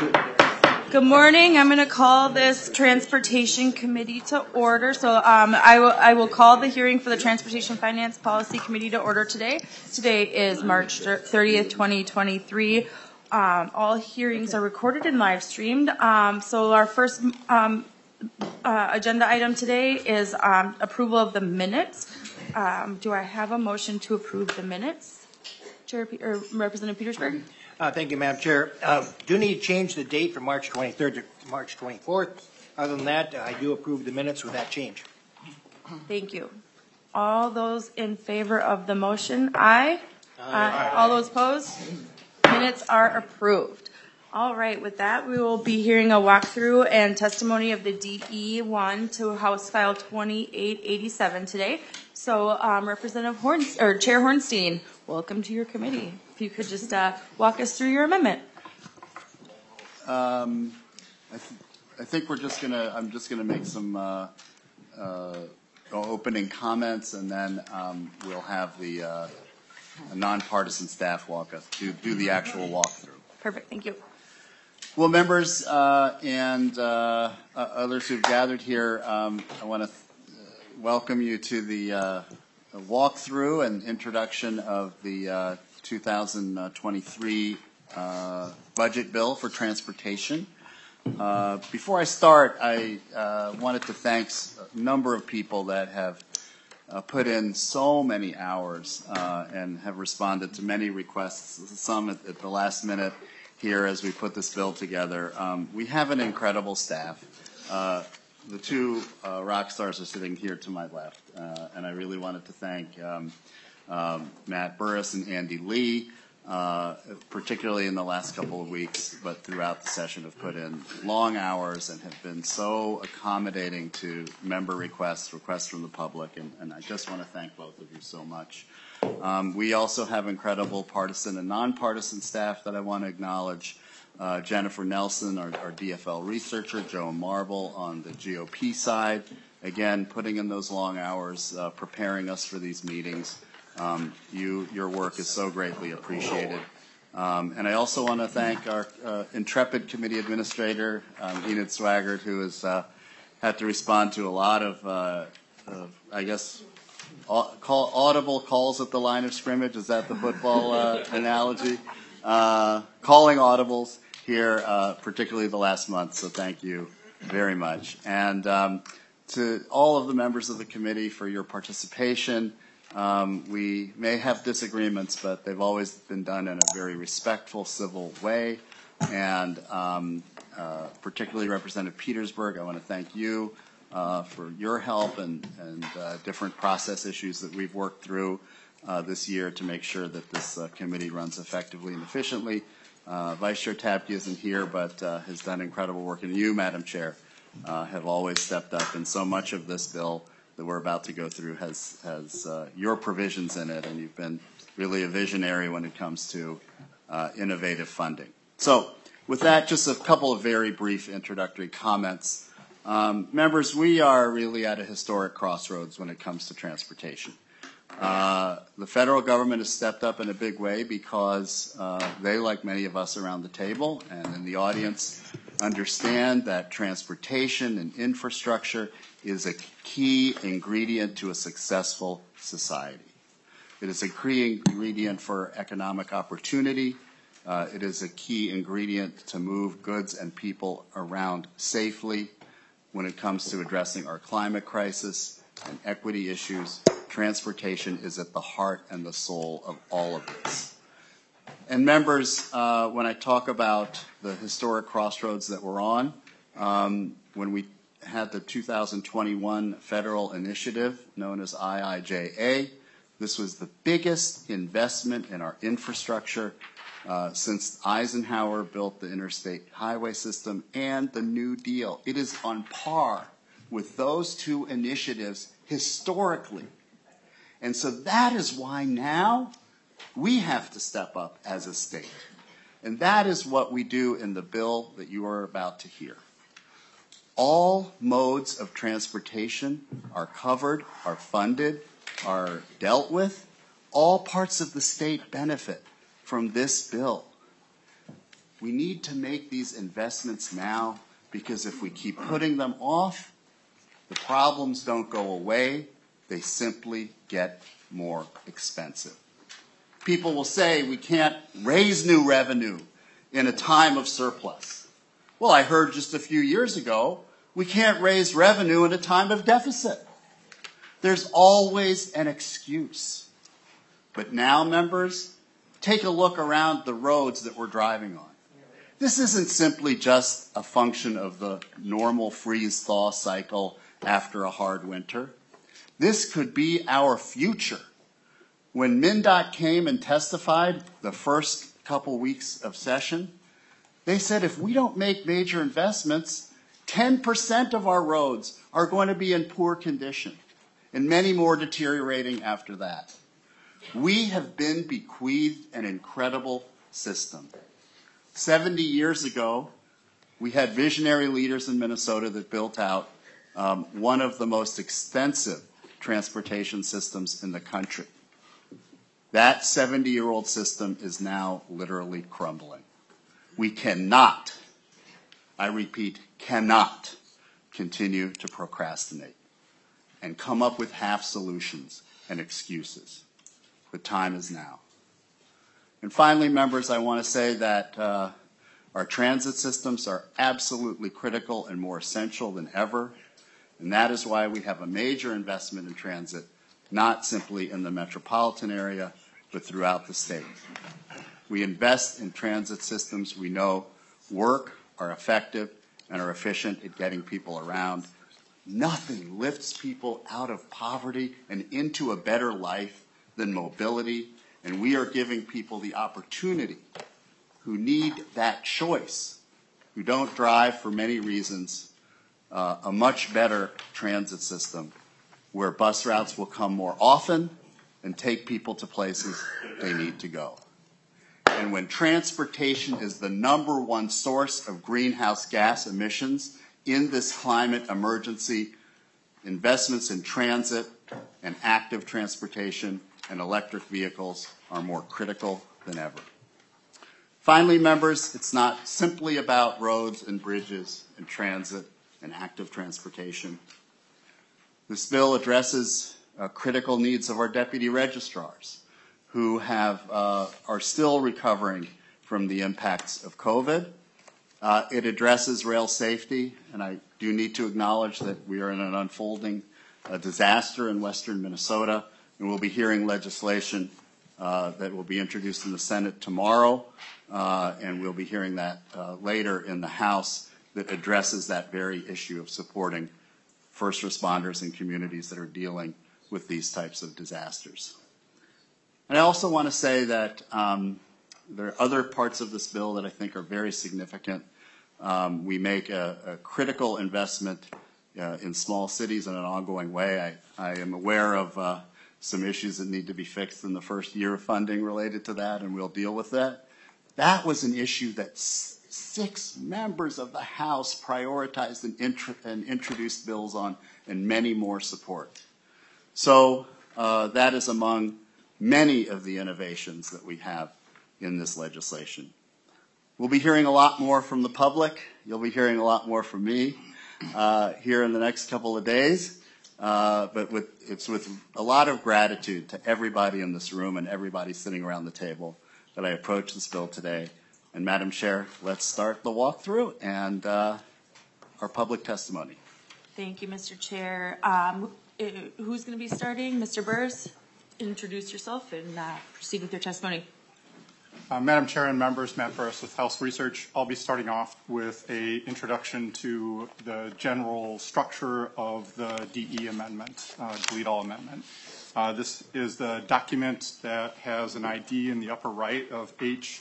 Good morning. I'm going to call this Transportation Committee to order. So I will call the hearing for the Transportation Finance Policy Committee to order today. Today is March 30th, 2023. All hearings are recorded and live streamed. So our first agenda item today is approval of the minutes. Do I have a motion to approve the minutes? Chair or Representative Petersburg? Thank you, Madam Chair. Do need to change the date from March 23rd to March 24th. Other than that, I do approve the minutes with that change. Thank you. All those in favor of the motion, aye. Aye. All those opposed? Minutes are approved. All right, with that, we will be hearing a walkthrough and testimony of the DE1 to House File 2887 today. So, Representative Chair Hornstein, welcome to your committee. If you could just walk us through your amendment. I think I'm just gonna make some opening comments, and then we'll have the nonpartisan staff walk us do the actual walkthrough. Perfect. Thank you. Well, members and others who've gathered here, I want to welcome you to the walkthrough and introduction of the 2023 budget bill for transportation. Before I start, I wanted to thank a number of people that have put in so many hours and have responded to many requests, some at the last minute here as we put this bill together. We have an incredible staff. The two rock stars are sitting here to my left, and I really wanted to thank Matt Burris and Andy Lee, particularly in the last couple of weeks, but throughout the session have put in long hours and have been so accommodating to member requests from the public, and I just want to thank both of you so much. We also have incredible partisan and nonpartisan staff that I want to acknowledge. Jennifer Nelson, our DFL researcher, Joe Marble on the GOP side, again, putting in those long hours, preparing us for these meetings. Your work is so greatly appreciated. And I also want to thank our intrepid committee administrator, Enid Swaggart, who has had to respond to a lot of I guess, audible calls at the line of scrimmage. Is that the football analogy? Calling audibles here, particularly the last month, so thank you very much. And to all of the members of the committee for your participation. We may have disagreements, but they've always been done in a very respectful, civil way. And particularly Representative Petersburg, I want to thank you for your help and different process issues that we've worked through this year to make sure that this committee runs effectively and efficiently. Vice Chair Tapke isn't here, but has done incredible work. And you, Madam Chair, have always stepped up. And so much of this bill that we're about to go through has your provisions in it, and you've been really a visionary when it comes to innovative funding. So with that, just a couple of very brief introductory comments. Members, we are really at a historic crossroads when it comes to transportation. The federal government has stepped up in a big way because they, like many of us around the table and in the audience, understand that transportation and infrastructure is a key ingredient to a successful society. It is a key ingredient for economic opportunity. It is a key ingredient to move goods and people around safely. When it comes to addressing our climate crisis and equity issues, transportation is at the heart and the soul of all of this. And members, when I talk about the historic crossroads that we're on, when we had the 2021 federal initiative known as IIJA, this was the biggest investment in our infrastructure since Eisenhower built the interstate highway system and the New Deal. It is on par with those two initiatives historically. And so that is why now we have to step up as a state. And that is what we do in the bill that you are about to hear. All modes of transportation are covered, are funded, are dealt with. All parts of the state benefit from this bill. We need to make these investments now, because if we keep putting them off, the problems don't go away. They simply get more expensive. People will say we can't raise new revenue in a time of surplus. Well, I heard just a few years ago, we can't raise revenue in a time of deficit. There's always an excuse. But now, members, take a look around the roads that we're driving on. This isn't simply just a function of the normal freeze-thaw cycle after a hard winter. This could be our future. When MnDOT came and testified the first couple weeks of session, they said if we don't make major investments, 10% of our roads are going to be in poor condition, and many more deteriorating after that. We have been bequeathed an incredible system. 70 years ago, we had visionary leaders in Minnesota that built out one of the most extensive transportation systems in the country. That 70-year-old system is now literally crumbling. We cannot, I repeat, cannot continue to procrastinate and come up with half solutions and excuses. The time is now. And finally, members, I want to say that our transit systems are absolutely critical and more essential than ever. And that is why we have a major investment in transit, not simply in the metropolitan area, but throughout the state. We invest in transit systems we know work, are effective, and are efficient at getting people around. Nothing lifts people out of poverty and into a better life than mobility, and we are giving people the opportunity who need that choice, who don't drive for many reasons, a much better transit system where bus routes will come more often and take people to places they need to go. And when transportation is the #1 source of greenhouse gas emissions in this climate emergency, investments in transit and active transportation and electric vehicles are more critical than ever. Finally, members, it's not simply about roads and bridges and transit and active transportation. This bill addresses critical needs of our deputy registrars who are still recovering from the impacts of COVID. It addresses rail safety, and I do need to acknowledge that we are in an unfolding disaster in western Minnesota, and we'll be hearing legislation that will be introduced in the Senate tomorrow, and we'll be hearing that later in the House, that addresses that very issue of supporting first responders and communities that are dealing with these types of disasters. And I also want to say that there are other parts of this bill that I think are very significant. We make a critical investment in small cities in an ongoing way. I am aware of some issues that need to be fixed in the first year of funding related to that, and we'll deal with that. That was an issue that 6 members of the House prioritized and introduced bills on, and many more support. So that is among many of the innovations that we have in this legislation. We'll be hearing a lot more from the public. You'll be hearing a lot more from me here in the next couple of days. But it's with a lot of gratitude to everybody in this room and everybody sitting around the table that I approach this bill today. And Madam Chair, let's start the walkthrough and our public testimony. Thank you, Mr. Chair. Who's going to be starting? Mr. Burrs, introduce yourself and proceed with your testimony. Madam Chair and members, Matt Burris with House Research. I'll be starting off with an introduction to the general structure of the DE amendment, delete all amendment. This is the document that has an ID in the upper right of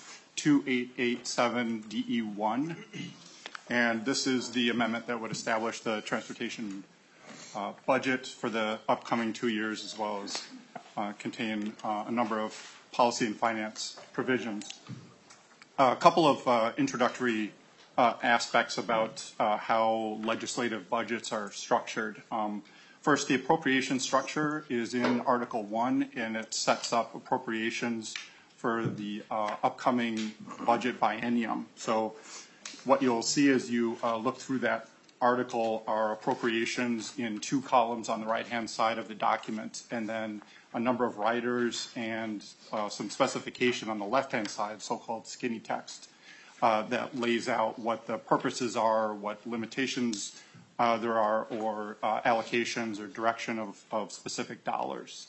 H2887DE1. And this is the amendment that would establish the transportation budget for the upcoming 2 years, as well as contain a number of policy and finance provisions. A couple of introductory aspects about how legislative budgets are structured. First, the appropriation structure is in Article 1, and it sets up appropriations for the upcoming budget biennium. So what you'll see as you look through that article are appropriations in 2 columns on the right-hand side of the document, and then a number of riders and some specification on the left-hand side, so-called skinny text, that lays out what the purposes are, what limitations there are, or allocations or direction of specific dollars.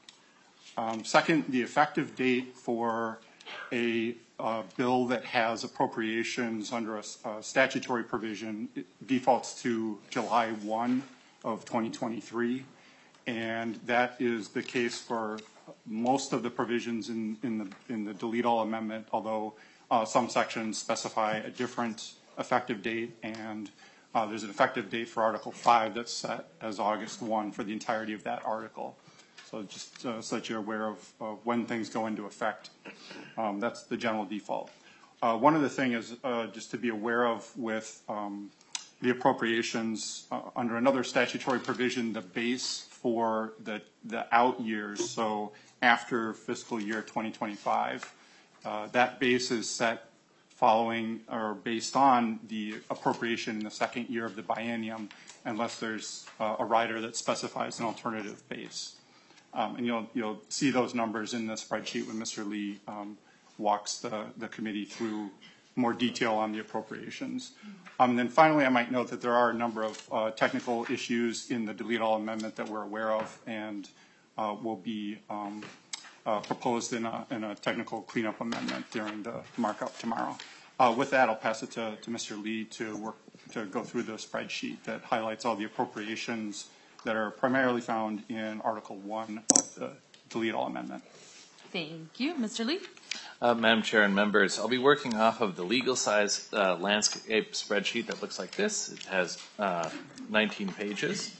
Second, the effective date for a bill that has appropriations under a statutory provision defaults to July 1 of 2023. And that is the case for most of the provisions in the delete all amendment, although some sections specify a different effective date, and there's an effective date for Article 5 that's set as August 1 for the entirety of that article. So just so that you're aware of when things go into effect. That's the general default. One other thing is just to be aware of with the appropriations under another statutory provision, the base for the out years, so after fiscal year 2025, that base is set following or based on the appropriation in the second year of the biennium, unless there's a rider that specifies an alternative base. And you'll see those numbers in the spreadsheet when Mr. Lee walks the committee through more detail on the appropriations. And then finally, I might note that there are a number of technical issues in the delete all amendment that we're aware of and will be proposed in a technical cleanup amendment during the markup tomorrow. With that, I'll pass it to Mr. Lee to go through the spreadsheet that highlights all the appropriations that are primarily found in Article 1 of the delete all amendment. Thank you. Mr. Lee? Madam Chair and members, I'll be working off of the legal size landscape spreadsheet that looks like this. It has 19 pages.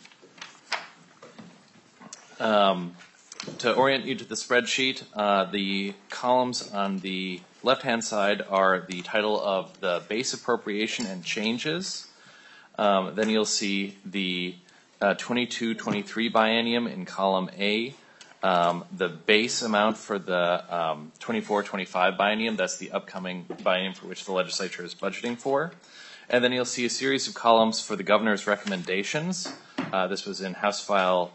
To orient you to the spreadsheet, the columns on the left-hand side are the title of the base appropriation and changes. Then you'll see the 22-23 biennium in column A. The base amount for the 24-25 biennium, that's the upcoming biennium for which the legislature is budgeting for. And then you'll see a series of columns for the governor's recommendations. This was in House File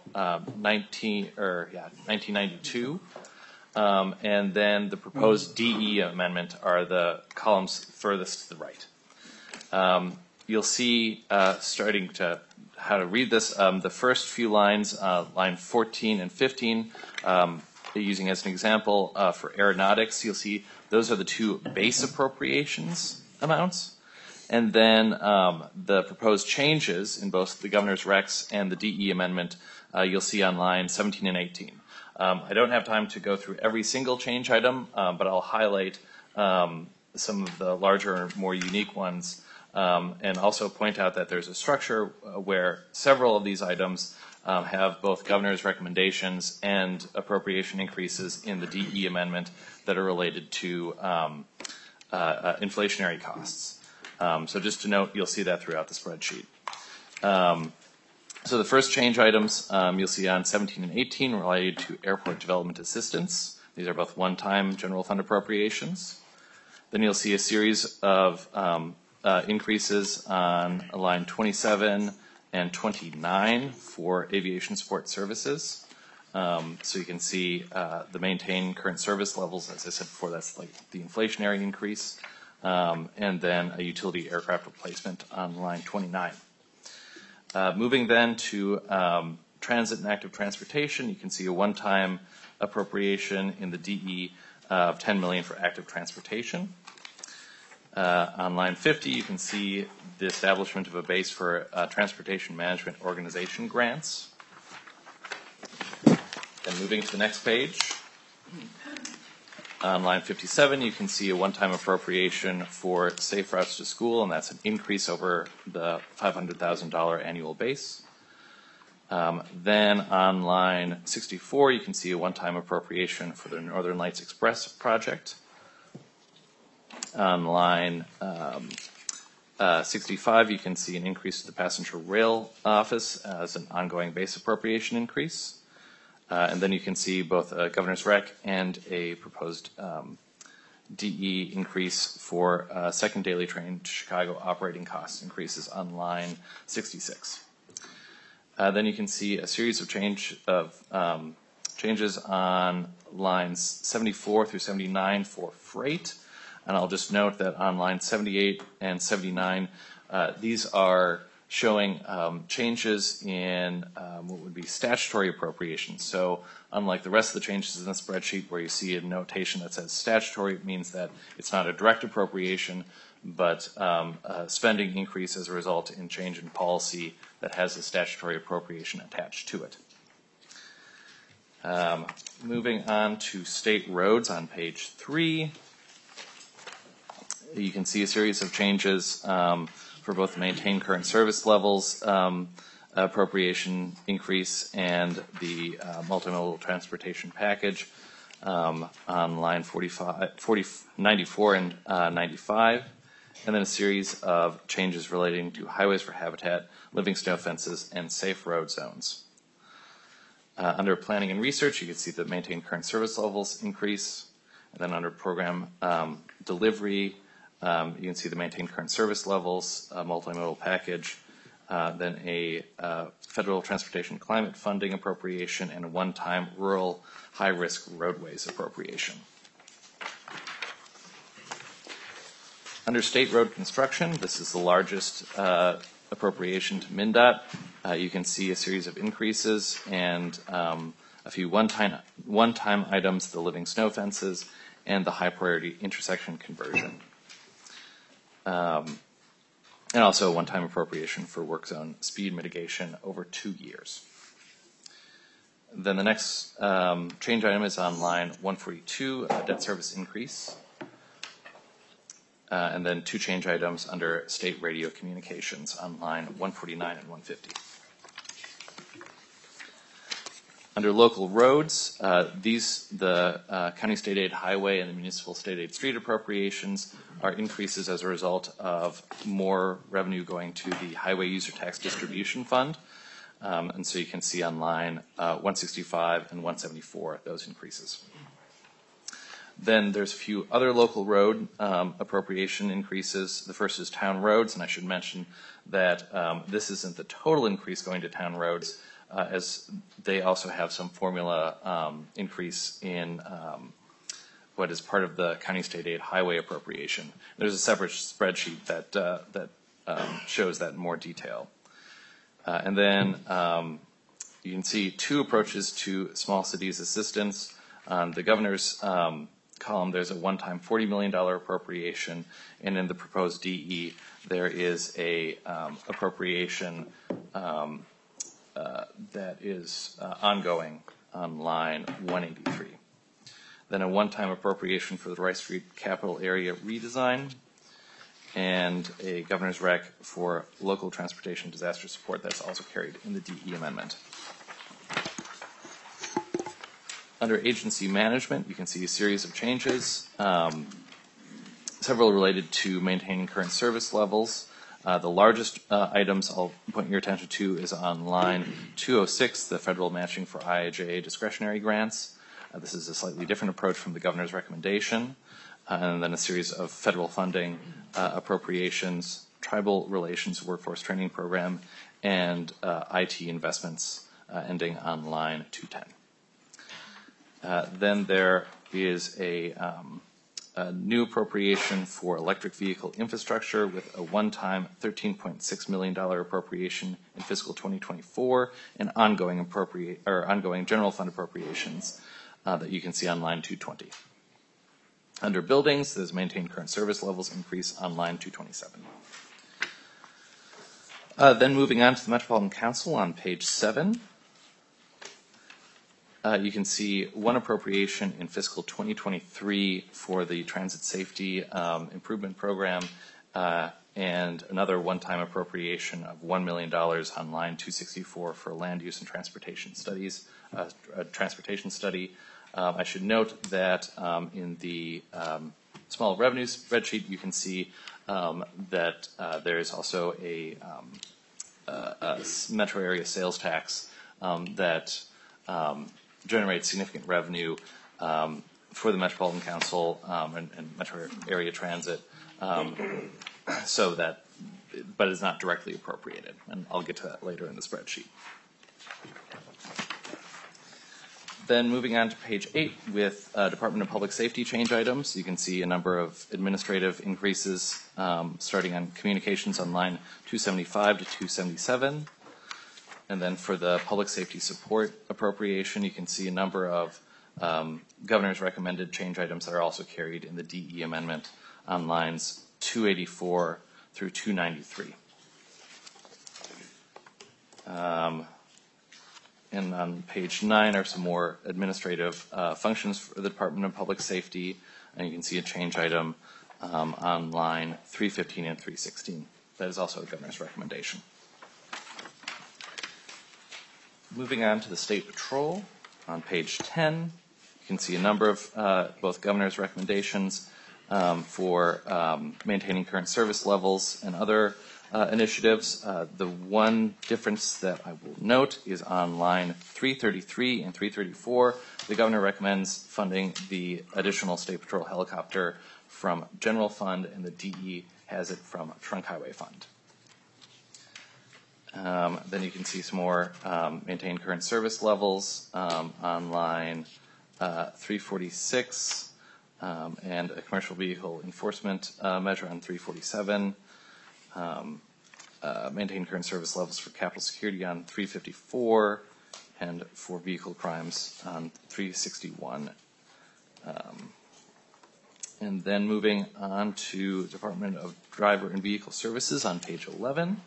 1992. And then the proposed DE amendment are the columns furthest to the right. You'll see, starting to how to read this, the first few lines, line 14 and 15, using as an example for aeronautics, you'll see those are the 2 base appropriations amounts. And then the proposed changes in both the governor's recs and the DE amendment, you'll see on line 17 and 18. I don't have time to go through every single change item, but I'll highlight some of the larger, more unique ones, and also point out that there's a structure where several of these items have both governor's recommendations and appropriation increases in the DE amendment that are related to inflationary costs. So just to note, you'll see that throughout the spreadsheet. So the first change items you'll see on 17 and 18 related to airport development assistance. These are both one-time general fund appropriations. Then you'll see a series of increases on line 27 and 29 for aviation support services. So you can see the maintain current service levels. As I said before, that's like the inflationary increase. And then a utility aircraft replacement on line 29. Moving then to transit and active transportation, you can see a one-time appropriation in the DE of $10 million for active transportation. On line 50, you can see the establishment of a base for transportation management organization grants. Then moving to the next page. On line 57, you can see a one-time appropriation for safe routes to school, and that's an increase over the $500,000 annual base. Then on line 64, you can see a one-time appropriation for the Northern Lights Express project. On line 65, you can see an increase to the passenger rail office as an ongoing base appropriation increase. And then you can see both a governor's rec and a proposed DE increase for second daily train to Chicago operating cost increases on line 66. Then you can see a series of changes on lines 74 through 79 for freight. And I'll just note that on line 78 and 79, these are showing changes in what would be statutory appropriations. So unlike the rest of the changes in the spreadsheet where you see a notation that says statutory, it means that it's not a direct appropriation, but a spending increase as a result in change in policy that has a statutory appropriation attached to it. Moving on to state roads on page 3, you can see a series of changes for both the maintain current service levels appropriation increase and the multimodal transportation package on line 94 and 95, and then a series of changes relating to highways for habitat, living snow fences, and safe road zones. Under planning and research, you can see the maintain current service levels increase, and then under program delivery, you can see the maintain current service levels, multimodal package, then a federal transportation climate funding appropriation, and a one-time rural high-risk roadways appropriation. Under state road construction, this is the largest appropriation to MnDOT. You can see a series of increases and a few one-time items, the living snow fences and the high priority intersection conversion. And also a one-time appropriation for work zone speed mitigation over 2 years. Then the next change item is on line 142, debt service increase. And then 2 change items under state radio communications on line 149 and 150. Under local roads, the county state aid highway and the municipal state aid street appropriations are increases as a result of more revenue going to the highway user tax distribution fund. And so you can see on line 165 and 174 those increases. Then there's a few other local road appropriation increases. The first is town roads, and I should mention that this isn't the total increase going to town roads, as they also have some formula increase in what is part of the county state aid highway appropriation. There's a separate spreadsheet that shows that in more detail. And then you can see 2 approaches to small cities assistance. On the governor's column, there's a one-time $40 million appropriation, and in the proposed DE, there is a appropriation that is ongoing on line 183. Then a one-time appropriation for the Rice Street Capital Area redesign, and a governor's rec for local transportation disaster support that's also carried in the DE amendment. Under agency management, you can see a series of changes, several related to maintaining current service levels. The largest items I'll point your attention to is on line 206, the federal matching for IIJA discretionary grants. This is a slightly different approach from the governor's recommendation. And then a series of federal funding appropriations, tribal relations workforce training program, and IT investments ending on line 210. Then there is a new appropriation for electric vehicle infrastructure with a one-time $13.6 million appropriation in fiscal 2024 and ongoing general fund appropriations that you can see on line 220. Under buildings, there's maintained current service levels increase on line 227. Then moving on to the Metropolitan Council on page 7. You can see one appropriation in fiscal 2023 for the transit safety improvement program and another one-time appropriation of $1 million on line 264 for land use and transportation studies, a transportation study. I should note that in the small revenue spreadsheet, you can see that there is also a metro area sales tax that generate significant revenue for the Metropolitan Council and Metro Area Transit, so that, but is not directly appropriated. And I'll get to that later in the spreadsheet. Then moving on to page 8 with Department of Public Safety change items, you can see a number of administrative increases starting on communications on line 275 to 277. And then for the public safety support appropriation, you can see a number of governor's recommended change items that are also carried in the DE amendment on lines 284 through 293. And on page 9 are some more administrative functions for the Department of Public Safety, and you can see a change item on line 315 and 316. That is also a governor's recommendation. Moving on to the State Patrol, on page 10, you can see a number of both governor's recommendations for maintaining current service levels and other initiatives. The one difference that I will note is on line 333 and 334. The governor recommends funding the additional State Patrol helicopter from general fund, and the DE has it from trunk highway fund. Then you can see some more maintain current service levels on line 346 and a commercial vehicle enforcement measure on 347. Maintain current service levels for capital security on 354 and for vehicle crimes on 361. And then moving on to Department of Driver and Vehicle Services on page 11.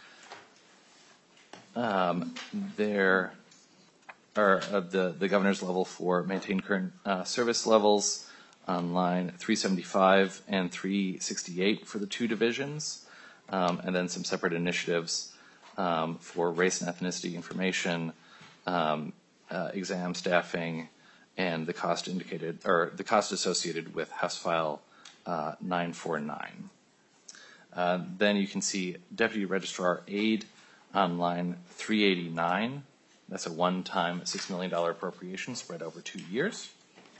There are the governor's level for maintain current service levels on line 375 and 368 for the two divisions, and then some separate initiatives for race and ethnicity information, exam staffing, and the cost indicated, or the cost associated with House File 949. Then you can see Deputy Registrar Aid on line 389. That's a one-time $6 million appropriation spread over 2 years.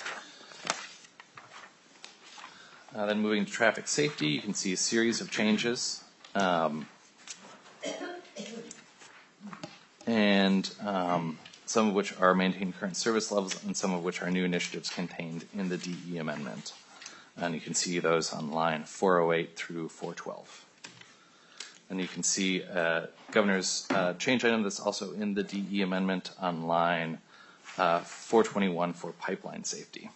Then moving to traffic safety, you can see a series of changes. Some of which are maintaining current service levels and some of which are new initiatives contained in the DE amendment. And you can see those on line 408 through 412. And you can see governor's change item that's also in the DE amendment on line 421 for pipeline safety.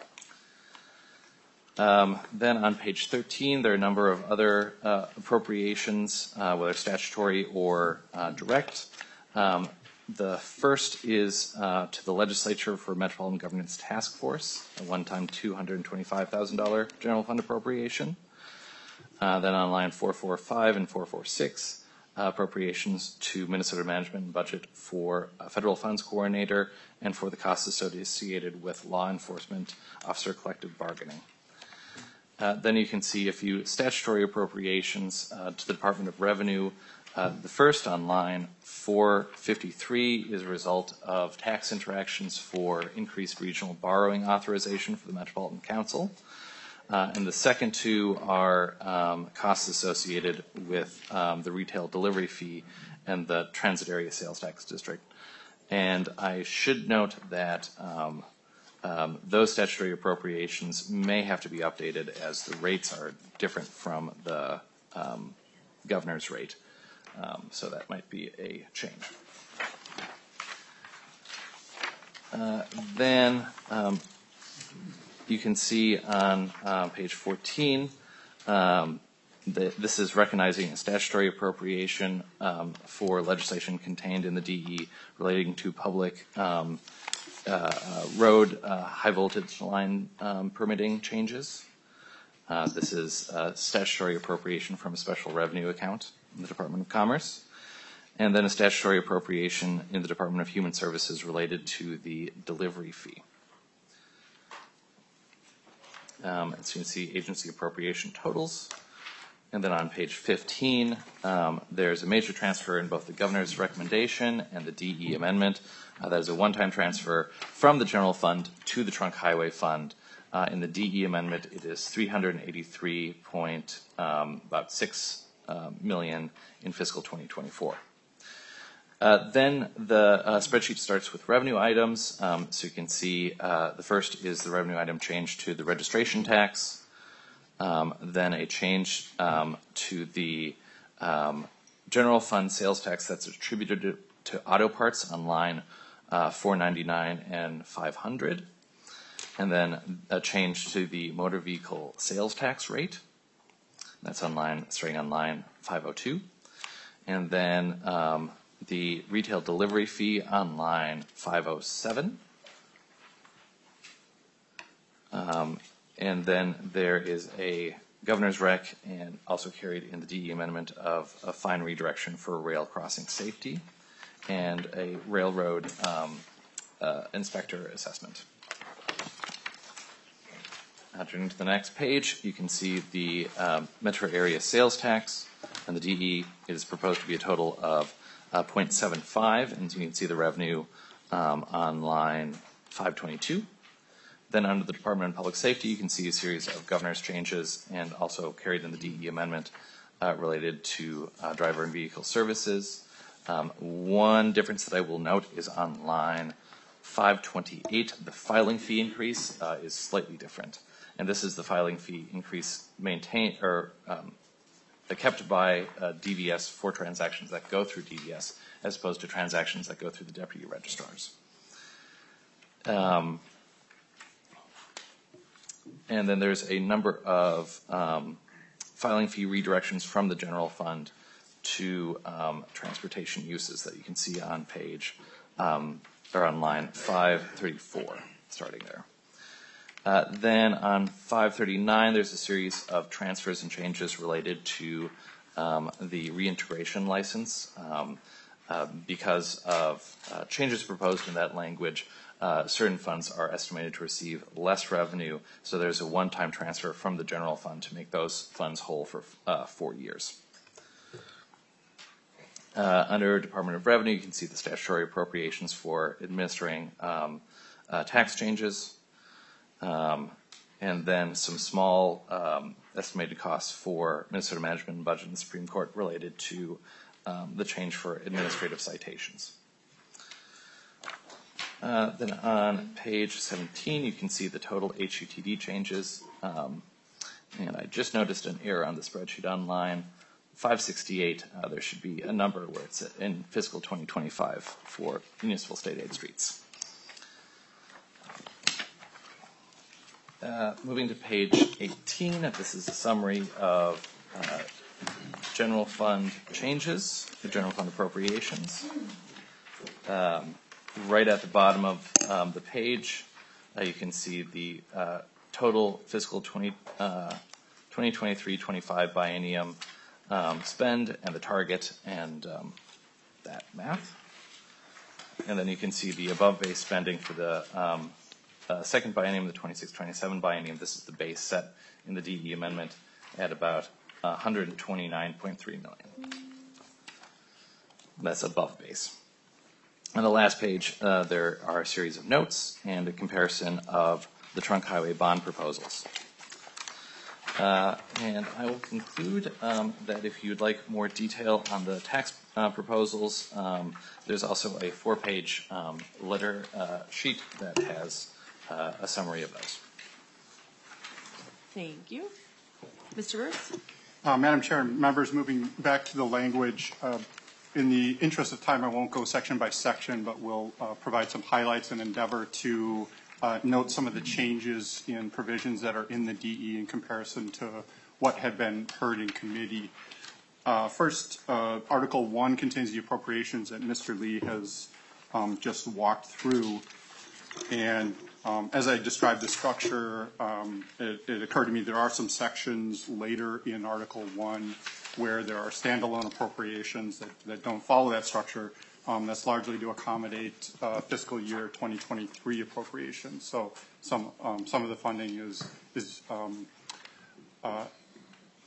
Then on page 13, there are a number of other appropriations, whether statutory or direct. The first is to the legislature for Metropolitan Governance Task Force, a one-time $225,000 general fund appropriation. Then on line 445 and 446, appropriations to Minnesota Management and Budget for Federal Funds Coordinator and for the costs associated with law enforcement officer collective bargaining. Then you can see a few statutory appropriations to the Department of Revenue. The first on line 453 is a result of tax interactions for increased regional borrowing authorization for the Metropolitan Council. And the second two are costs associated with the retail delivery fee and the transit area sales tax district. And I should note that those statutory appropriations may have to be updated as the rates are different from the governor's rate. So that might be a change. Then you can see on page 14 that this is recognizing a statutory appropriation for legislation contained in the DE relating to public road high voltage line permitting changes. This is a statutory appropriation from a special revenue account in the Department of Commerce, and then a statutory appropriation in the Department of Human Services related to the delivery fee. As you can see, agency appropriation totals. And then on page 15, there's a major transfer in both the governor's recommendation and the DE amendment. That is a one-time transfer from the general fund to the trunk highway fund. In the DE amendment, it is $383.6 million in fiscal 2024. Then the spreadsheet starts with revenue items. So you can see the first is the revenue item change to the registration tax. Then a change to the general fund sales tax that's attributed to auto parts on line 499 and 500. And then a change to the motor vehicle sales tax rate. That's starting on line 502. And then the retail delivery fee on line 507. And then there is a governor's rec and also carried in the DE amendment of a fine redirection for rail crossing safety and a railroad inspector assessment. Turning to the next page, you can see the metro area sales tax, and the DE is proposed to be a total of 0.75, and you can see the revenue on line 522. Then under the Department of Public Safety, you can see a series of governor's changes and also carried in the DE amendment related to driver and vehicle services. One difference that I will note is on line 528, the filing fee increase is slightly different. And this is the filing fee increase maintained or kept by DVS for transactions that go through DVS as opposed to transactions that go through the deputy registrars. And then there's a number of filing fee redirections from the general fund to transportation uses that you can see on page or on line 534, starting there. Then on 539, there's a series of transfers and changes related to the reintegration license. Because of changes proposed in that language, certain funds are estimated to receive less revenue, so there's a one-time transfer from the general fund to make those funds whole for 4 years. Under Department of Revenue, you can see the statutory appropriations for administering tax changes. And then some small estimated costs for Minnesota Management and Budget and Supreme Court related to the change for administrative citations. Then on page 17, you can see the total HUTD changes. And I just noticed an error on the spreadsheet on line 568. There should be a number where it's in fiscal 2025 for municipal state aid streets. Moving to page 18, this is a summary of general fund changes, the general fund appropriations. Right at the bottom of the page, you can see the total fiscal 2023-25 biennium spend and the target and that math. And then you can see the above base spending for the second biennium, the 26-27 biennium. This is the base set in the DE amendment at about $129.3 million. That's above base. On the last page, there are a series of notes and a comparison of the trunk highway bond proposals. And I will conclude that if you'd like more detail on the tax proposals, there's also a 4-page letter sheet that has a summary of those. Thank you. Mr. Burns? Madam Chair and members, moving back to the language, in the interest of time, I won't go section by section, but we'll provide some highlights and endeavor to note some of the changes in provisions that are in the DE in comparison to what had been heard in committee. First, Article 1 contains the appropriations that Mr. Lee has just walked through. And as I described the structure, it occurred to me there are some sections later in Article 1 where there are standalone appropriations that don't follow that structure. That's largely to accommodate fiscal year 2023 appropriations. So some of the funding is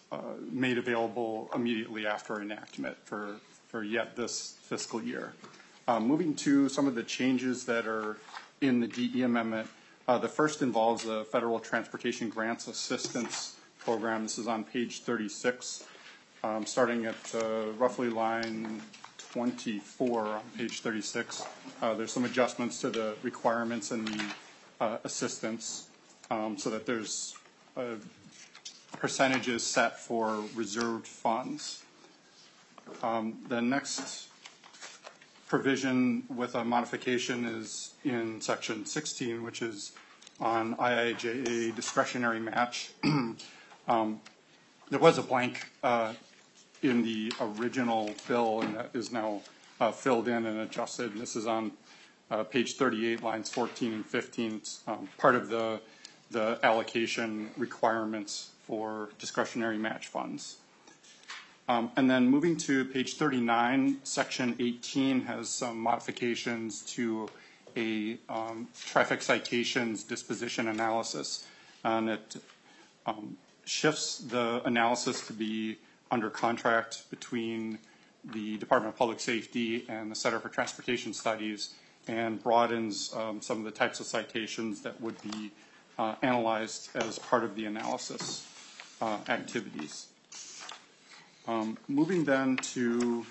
made available immediately after enactment for yet this fiscal year. Moving to some of the changes that are in the DE amendment, the first involves the Federal Transportation Grants Assistance Program. This is on page 36, starting at roughly line 24 on page 36. There's some adjustments to the requirements and the assistance so that there's percentages set for reserved funds. The next provision with a modification is in section 16, which is on IIJA discretionary match. There was a blank in the original bill, and that is now filled in and adjusted. And this is on page 38, lines 14 and 15. It's part of the allocation requirements for discretionary match funds. And then moving to page 39, section 18 has some modifications to a traffic citations disposition analysis. And it shifts the analysis to be under contract between the Department of Public Safety and the Center for Transportation Studies, and broadens some of the types of citations that would be analyzed as part of the analysis activities. Moving then to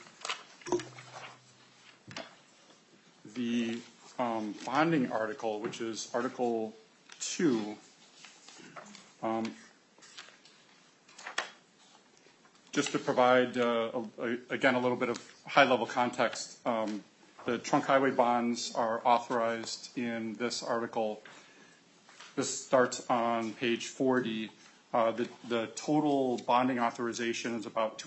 the bonding article, which is Article 2. Just to provide, again, a little bit of high-level context, the trunk highway bonds are authorized in this article. This starts on page 40. The total bonding authorization is about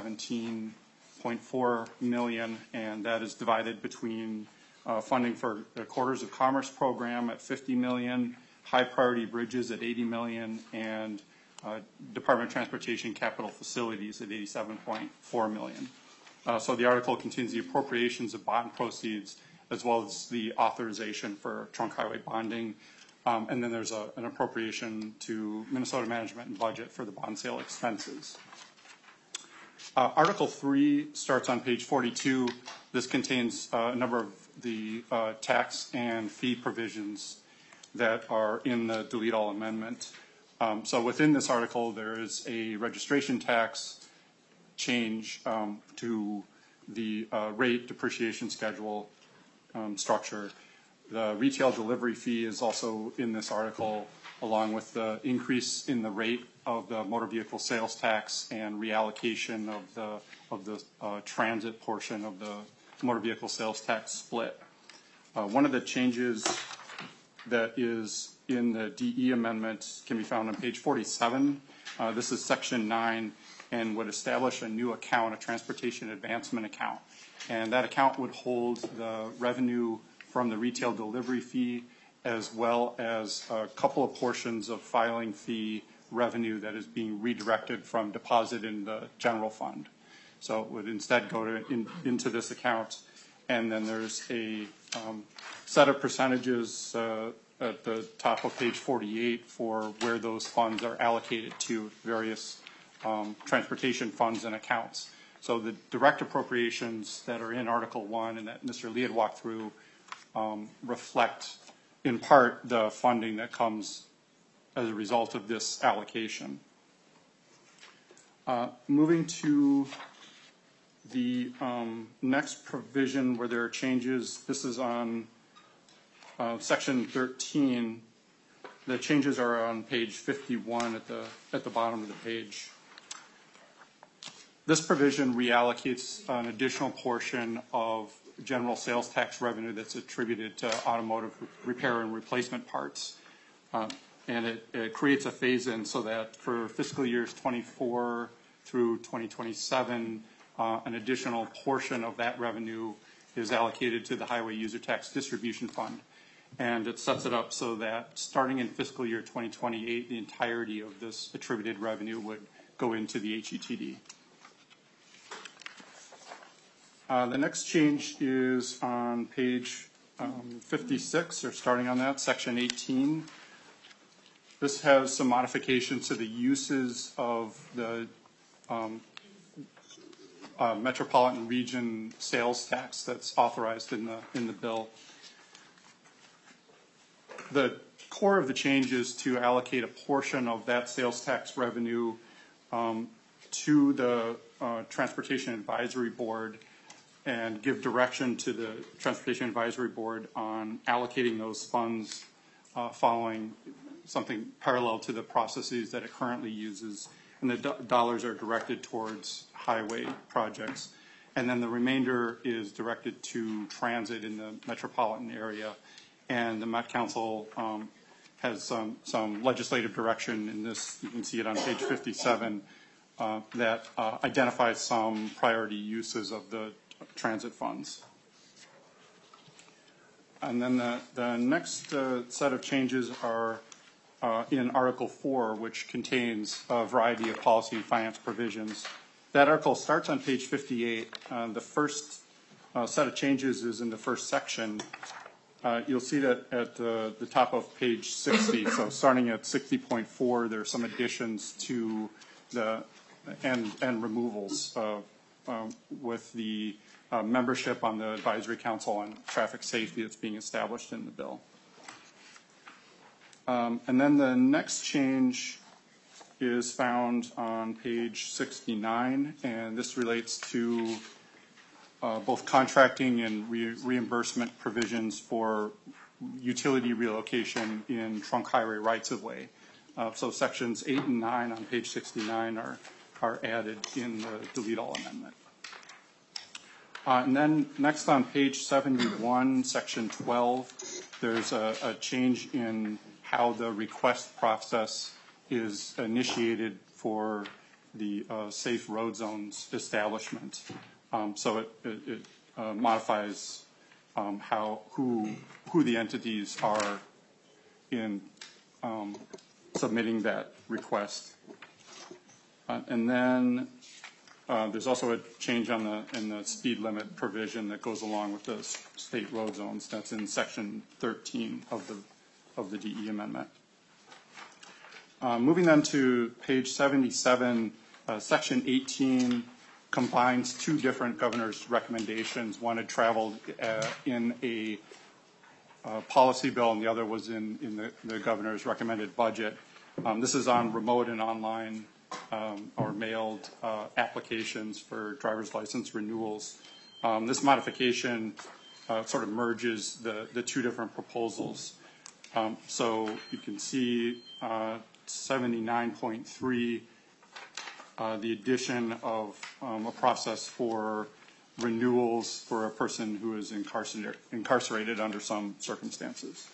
$217.4 million, and that is divided between funding for the Corridors of Commerce program at $50 million, high priority bridges at $80 million, and Department of Transportation capital facilities at $87.4 million. So the article contains the appropriations of bond proceeds as well as the authorization for trunk highway bonding. And then there's an appropriation to Minnesota Management and Budget for the bond sale expenses. Article 3 starts on page 42. This contains a number of the tax and fee provisions that are in the delete all amendment. So within this article, there is a registration tax change to the rate depreciation schedule structure. The retail delivery fee is also in this article, along with the increase in the rate of the motor vehicle sales tax and reallocation of the transit portion of the motor vehicle sales tax split. One of the changes that is in the DE amendment can be found on page 47. This is section 9 and would establish a new account, a transportation advancement account. And that account would hold the revenue from the retail delivery fee, as well as a couple of portions of filing fee revenue that is being redirected from deposit in the general fund. So it would instead go into this account. And then there's a set of percentages at the top of page 48 for where those funds are allocated to various transportation funds and accounts. So the direct appropriations that are in Article 1 and that Mr. Lee had walked through reflect in part the funding that comes as a result of this allocation. Moving to the next provision where there are changes, this is on section 13. The changes are on page 51 at the bottom of the page. This provision reallocates an additional portion of general sales tax revenue that's attributed to automotive repair and replacement parts. And it creates a phase-in so that for fiscal years 24 through 2027, an additional portion of that revenue is allocated to the Highway User Tax Distribution Fund. And it sets it up so that starting in fiscal year 2028, the entirety of this attributed revenue would go into the HETD. The next change is on page 56, or starting on that, section 18. This has some modifications to the uses of the metropolitan region sales tax that's authorized in the bill. The core of the change is to allocate a portion of that sales tax revenue to the Transportation Advisory Board and give direction to the Transportation Advisory Board on allocating those funds following something parallel to the processes that it currently uses. And the dollars are directed towards highway projects. And then the remainder is directed to transit in the metropolitan area. And the Met Council has some legislative direction in this. You can see it on page 57 that identifies some priority uses of the transit funds. And then the next set of changes are in Article 4, which contains a variety of policy and finance provisions. That article starts on page 58. The first set of changes is in the first section. You'll see that at the top of page 60. So starting at 60.4, there are some additions to the and removals with the membership on the Advisory Council on Traffic Safety that's being established in the bill. And then the next change is found on page 69, and this relates to both contracting and reimbursement provisions for utility relocation in trunk highway rights-of-way. So sections 8 and 9 on page 69 are added in the delete all amendment. And then next on page 71, section 12, there's a change in how the request process is initiated for the safe road zones establishment. So it modifies who the entities are in submitting that request. And then there's also a change in the speed limit provision that goes along with the state road zones. That's in section 13 of the DE amendment. Moving on to page 77, section 18 combines two different governor's recommendations. One had traveled in a policy bill, and the other was in the governor's recommended budget. This is on remote and online or mailed applications for driver's license renewals. This modification sort of merges the two different proposals. So you can see 79.3, the addition of a process for renewals for a person who is incarcerated under some circumstances.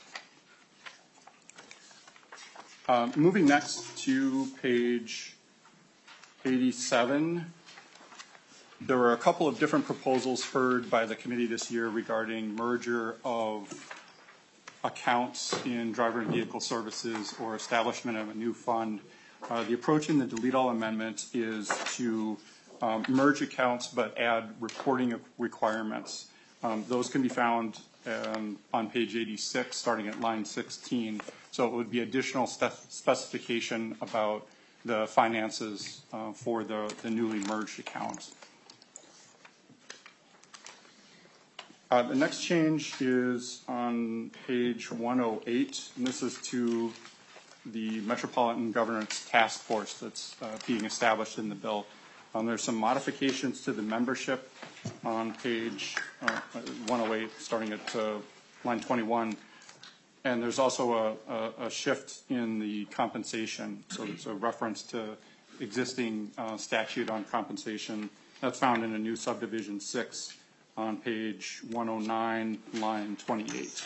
Moving next to page 87, there were a couple of different proposals heard by the committee this year regarding merger of accounts in driver and vehicle services or establishment of a new fund. The approach in the delete all amendment is to merge accounts but add reporting requirements. Those can be found on page 86 starting at line 16. So it would be additional specification about the finances for the newly merged accounts. The next change is on page 108, and this is to the Metropolitan Governance Task Force that's being established in the bill. There's some modifications to the membership on page 108, starting at line 21. And there's also a shift in the compensation. So there's a reference to existing statute on compensation. That's found in a new subdivision 6 on page 109, line 28.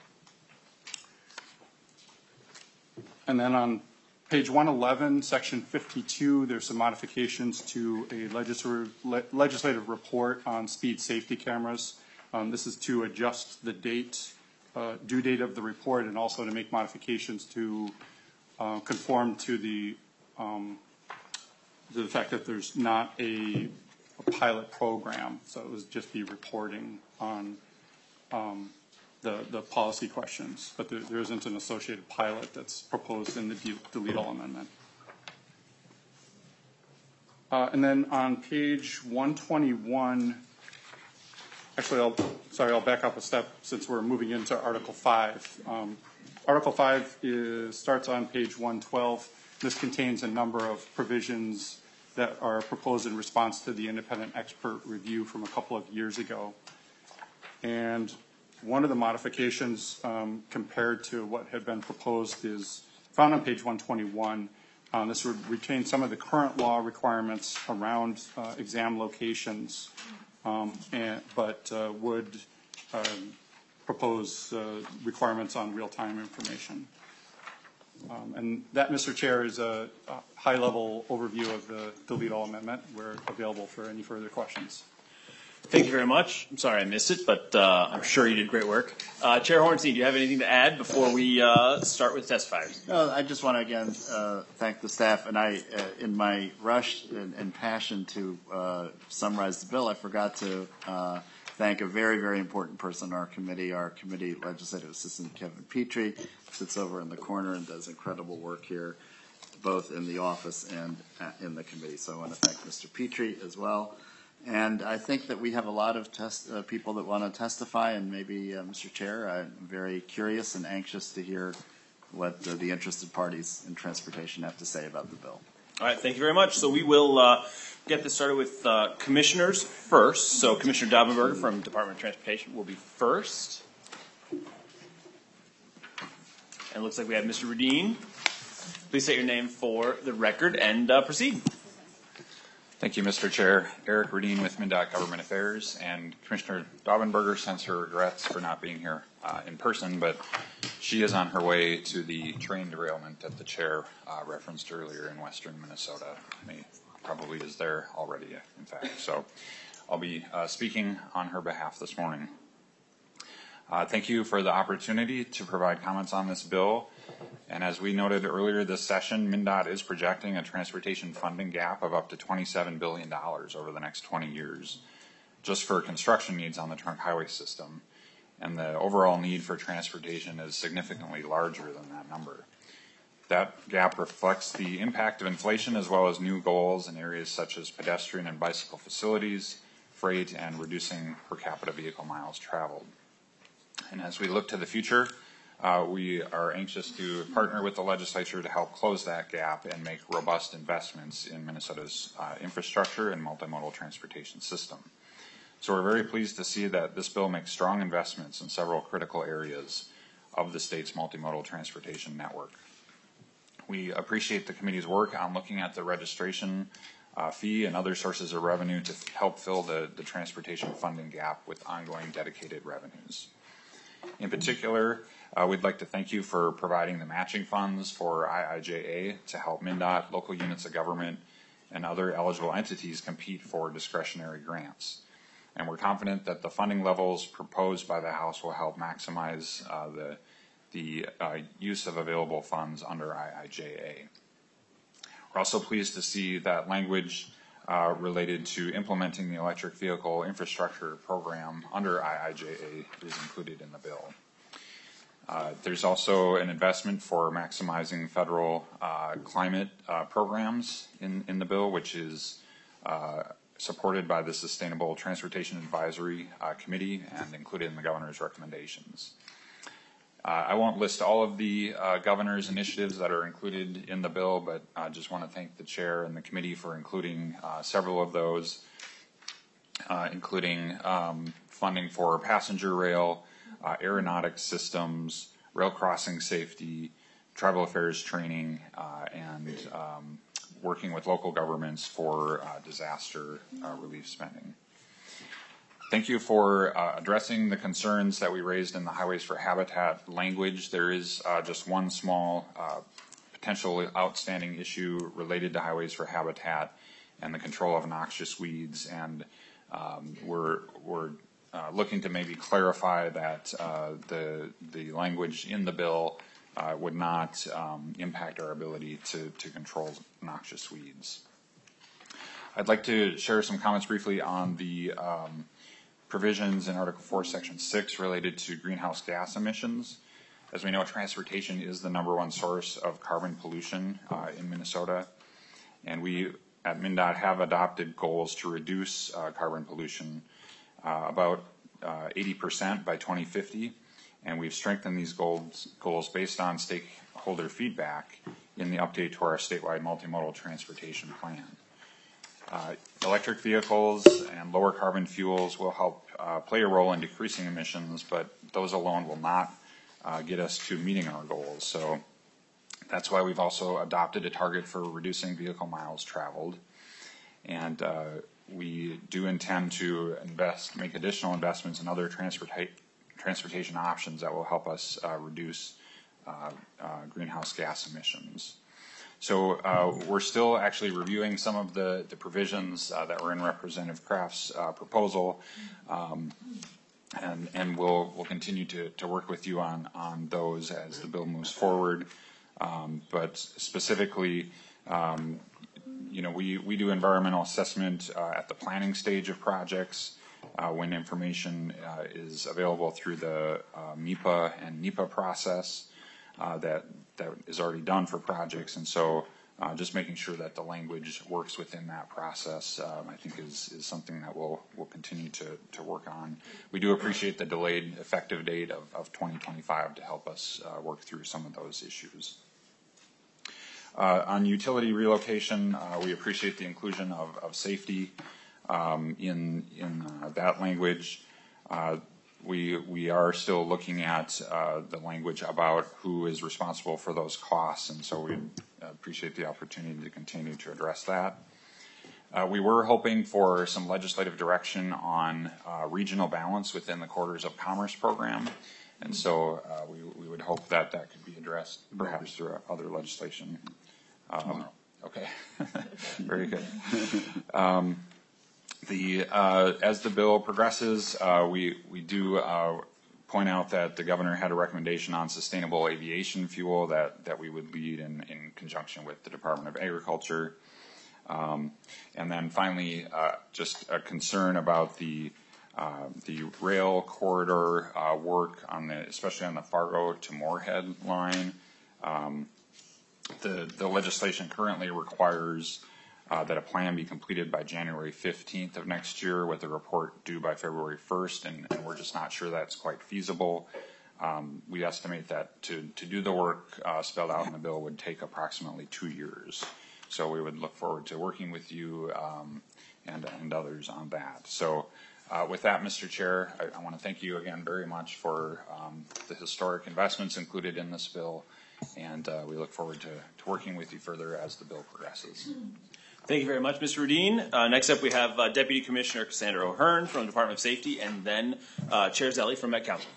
And then on page 111, section 52, there's some modifications to a legislative report on speed safety cameras. This is to adjust the due date of the report, and also to make modifications to conform to the fact that there's not a pilot program, so it would just be reporting on the policy questions, but there isn't an associated pilot that's proposed in the delete all amendment. And then on page 121, actually, I'll back up a step since we're moving into Article 5. Article 5 starts on page 112. This contains a number of provisions that are proposed in response to the independent expert review from a couple of years ago. And one of the modifications compared to what had been proposed is found on page 121. This would retain some of the current law requirements around exam locations, but would propose requirements on real-time information. And that, Mr. Chair, is a high-level overview of the delete all amendment. We're available for any further questions. Thank you very much. I'm sorry I missed it, but I'm sure you did great work. Chair Hornstein, do you have anything to add before we start with testifiers? No, I just want to again thank the staff. And I, in my rush and passion to summarize the bill, I forgot to thank a very, very important person in our committee legislative assistant, Kevin Petrie, sits over in the corner and does incredible work here, both in the office and in the committee. So I want to thank Mr. Petrie as well. And I think that we have a lot of people that want to testify, and maybe, Mr. Chair, I'm very curious and anxious to hear what the interested parties in transportation have to say about the bill. All right, thank you very much. So we will get this started with commissioners first. So Commissioner Daubenberger from Department of Transportation will be first. And it looks like we have Mr. Radin. Please state your name for the record and proceed. Thank you, Mr. Chair. Eric Radin with MnDOT Government Affairs, and Commissioner Daubenberger sends her regrets for not being here in person, but she is on her way to the train derailment that the chair referenced earlier in western Minnesota. Probably is there already, in fact. So I'll be speaking on her behalf this morning. Thank you for the opportunity to provide comments on this bill. And as we noted earlier this session, MnDOT is projecting a transportation funding gap of up to $27 billion over the next 20 years, just for construction needs on the trunk highway system. And the overall need for transportation is significantly larger than that number. That gap reflects the impact of inflation as well as new goals in areas such as pedestrian and bicycle facilities, freight, and reducing per capita vehicle miles traveled. And as we look to the future, we are anxious to partner with the legislature to help close that gap and make robust investments in Minnesota's infrastructure and multimodal transportation system. So we're very pleased to see that this bill makes strong investments in several critical areas of the state's multimodal transportation network. We appreciate the committee's work on looking at the registration fee and other sources of revenue to help fill the transportation funding gap with ongoing dedicated revenues. In particular, we'd like to thank you for providing the matching funds for IIJA to help MnDOT, local units of government, and other eligible entities compete for discretionary grants. And we're confident that the funding levels proposed by the House will help maximize the use of available funds under IIJA. We're also pleased to see that language related to implementing the electric vehicle infrastructure program under IIJA is included in the bill. There's also an investment for maximizing federal climate programs in the bill, which is supported by the Sustainable Transportation Advisory Committee and included in the governor's recommendations. I won't list all of the governor's initiatives that are included in the bill, but I just want to thank the chair and the committee for including several of those, including funding for passenger rail, aeronautics systems, rail crossing safety, tribal affairs training, and working with local governments for disaster relief spending. Thank you for addressing the concerns that we raised in the Highways for Habitat language. There is just one small potential outstanding issue related to Highways for Habitat and the control of noxious weeds, and we're looking to maybe clarify that the language in the bill would not impact our ability to control noxious weeds. I'd like to share some comments briefly on the provisions in Article 4, Section 6 related to greenhouse gas emissions. As we know, transportation is the #1 source of carbon pollution in Minnesota, and we at MnDOT have adopted goals to reduce carbon pollution about 80% by 2050, and we've strengthened these goals based on stakeholder feedback in the update to our statewide multimodal transportation plan. Electric vehicles and lower carbon fuels will help play a role in decreasing emissions, but those alone will not get us to meeting our goals. So that's why we've also adopted a target for reducing vehicle miles traveled. And we do intend to make additional investments in other transportation options that will help us reduce greenhouse gas emissions. So we're still actually reviewing some of the provisions that were in Representative Kraft's proposal, and we'll continue to work with you on those as the bill moves forward. But specifically, we do environmental assessment at the planning stage of projects when information is available through the MEPA and NEPA process that is already done for projects. And so just making sure that the language works within that process, I think is something that we'll continue to work on. We do appreciate the delayed effective date of 2025 to help us work through some of those issues. On utility relocation, we appreciate the inclusion of safety in that language. We are still looking at the language about who is responsible for those costs, and so we appreciate the opportunity to continue to address that. We were hoping for some legislative direction on regional balance within the Corridors of Commerce program, and so we would hope that could be addressed perhaps through other legislation. Okay, very good. As the bill progresses, we do point out that the governor had a recommendation on sustainable aviation fuel that we would lead in conjunction with the Department of Agriculture. And then finally, just a concern about the rail corridor work especially on the Fargo to Moorhead line. The legislation currently requires that a plan be completed by January 15th of next year with a report due by February 1st, and we're just not sure that's quite feasible. We estimate that to do the work spelled out in the bill would take approximately 2 years. So we would look forward to working with you and others on that. So with that, Mr. Chair, I want to thank you again very much for the historic investments included in this bill, and we look forward to working with you further as the bill progresses. Thank you very much, Mr. Rudin. Next up, we have Deputy Commissioner Cassandra O'Hearn from the Department of Safety, and then Chair Zelli from Met Council.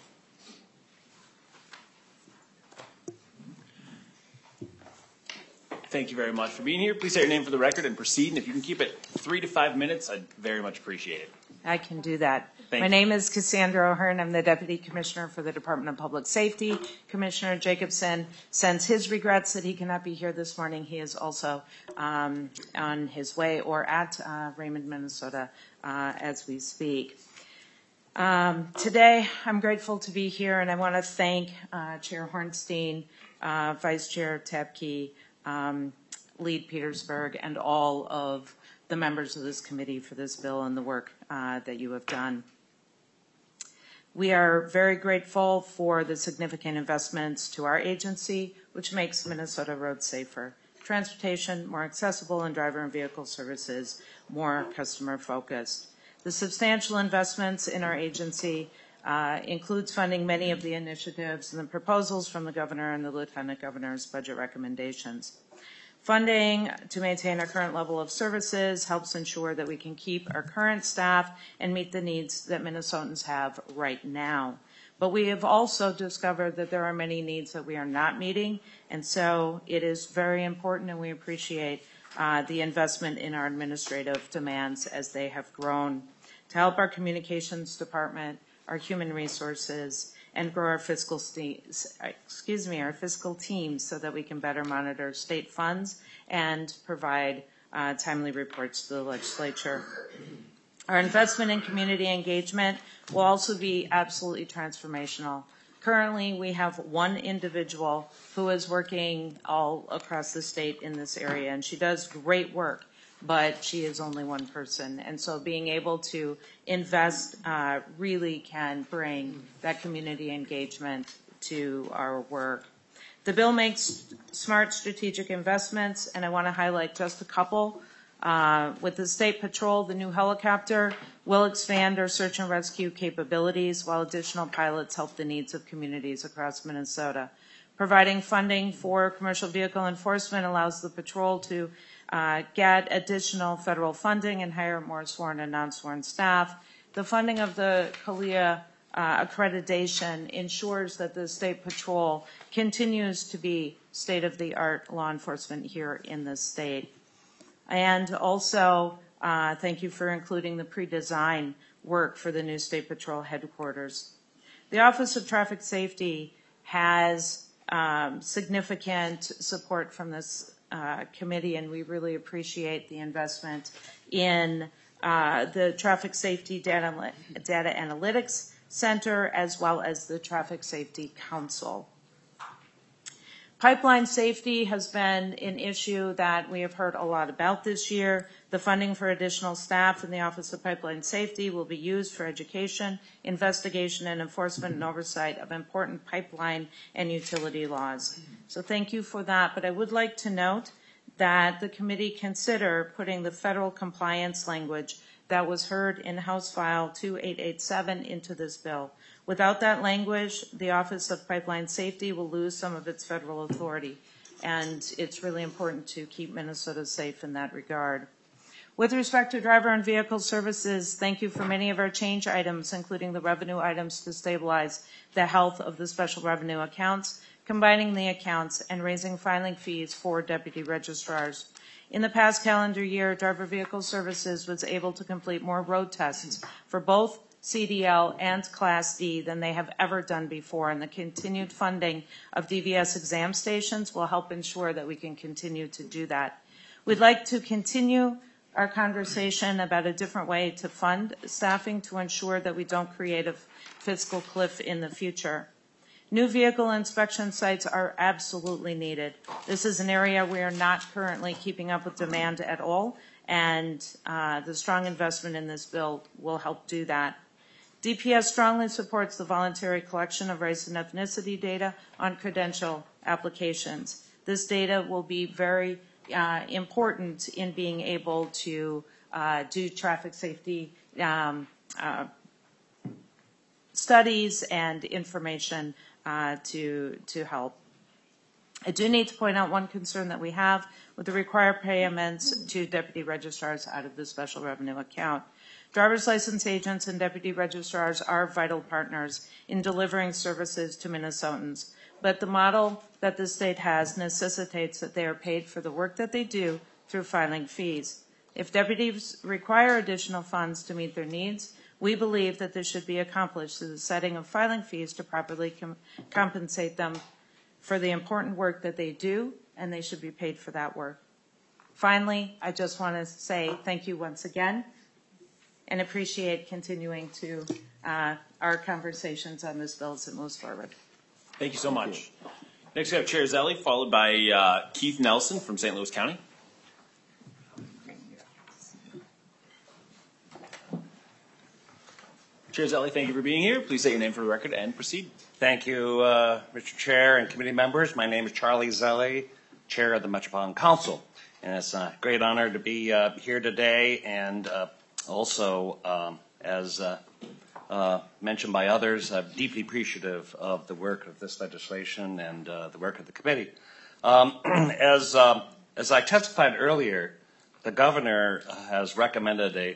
Thank you very much for being here. Please say your name for the record and proceed. And if you can keep it 3 to 5 minutes, I'd very much appreciate it. I can do that. Thank My you. name is Cassandra O'Hearn. I'm the Deputy Commissioner for the Department of Public Safety. Commissioner Jacobson sends his regrets that he cannot be here this morning. He is also on his way or at Raymond, Minnesota as we speak. Today, I'm grateful to be here, and I want to thank Chair Hornstein, Vice Chair Tabke, Lead Petersburg, and all of the members of this committee for this bill and the work that you have done. We are very grateful for the significant investments to our agency, which makes Minnesota roads safer, transportation more accessible, and driver and vehicle services more customer focused. The substantial investments in our agency includes funding many of the initiatives and the proposals from the governor and the lieutenant governor's budget recommendations. Funding to maintain our current level of services helps ensure that we can keep our current staff and meet the needs that Minnesotans have right now. But we have also discovered that there are many needs that we are not meeting, and so it is very important, and we appreciate the investment in our administrative demands as they have grown to help our communications department, our human resources, and grow our fiscal teams so that we can better monitor state funds and provide timely reports to the legislature. Our investment in community engagement will also be absolutely transformational. Currently, we have one individual who is working all across the state in this area, and she does great work. but she is only one person. And so being able to invest really can bring that community engagement to our work. The bill makes smart strategic investments, and I want to highlight just a couple. With the State Patrol, the new helicopter will expand our search and rescue capabilities, while additional pilots help the needs of communities across Minnesota. Providing funding for commercial vehicle enforcement allows the patrol to get additional federal funding and hire more sworn and non-sworn staff. The funding of the CALEA accreditation ensures that the State Patrol continues to be state-of-the-art law enforcement here in the state. And also, thank you for including the pre-design work for the new State Patrol headquarters. The Office of Traffic Safety has significant support from this committee, and we really appreciate the investment in the Traffic Safety Data Analytics Center, as well as the Traffic Safety Council. Pipeline safety has been an issue that we have heard a lot about this year. The funding for additional staff in the Office of Pipeline Safety will be used for education, investigation, and enforcement and oversight of important pipeline and utility laws. So thank you for that. But I would like to note that the committee consider putting the federal compliance language that was heard in House File 2887 into this bill. Without that language, the Office of Pipeline Safety will lose some of its federal authority, and it's really important to keep Minnesota safe in that regard. With respect to driver and vehicle services, thank you for many of our change items, including the revenue items to stabilize the health of the special revenue accounts, combining the accounts, and raising filing fees for deputy registrars. In the past calendar year, Driver Vehicle Services was able to complete more road tests for both CDL and Class D than they have ever done before, and the continued funding of DVS exam stations will help ensure that we can continue to do that. We'd like to continue our conversation about a different way to fund staffing to ensure that we don't create a fiscal cliff in the future. New vehicle inspection sites are absolutely needed. This is an area we are not currently keeping up with demand at all, and the strong investment in this bill will help do that. DPS strongly supports the voluntary collection of race and ethnicity data on credential applications. This data will be very important in being able to do traffic safety studies and information to help. I do need to point out one concern that we have with the required payments to deputy registrars out of the special revenue account. Driver's license agents and deputy registrars are vital partners in delivering services to Minnesotans, but the model that the state has necessitates that they are paid for the work that they do through filing fees. If deputies require additional funds to meet their needs, we believe that this should be accomplished through the setting of filing fees to properly compensate them for the important work that they do, and they should be paid for that work. Finally, I just want to say thank you once again, and appreciate continuing to our conversations on this bill as it moves forward. Thank you so much. Next we have Chair Zelle, followed by Keith Nelson from St. Louis County. Chair Zelle, thank you for being here. Please state your name for the record and proceed. Thank you, Mr. Chair and committee members. My name is Charlie Zelle, Chair of the Metropolitan Council, and it's a great honor to be here today, and also, as mentioned by others, I'm deeply appreciative of the work of this legislation and the work of the committee. As I testified earlier, the governor has recommended a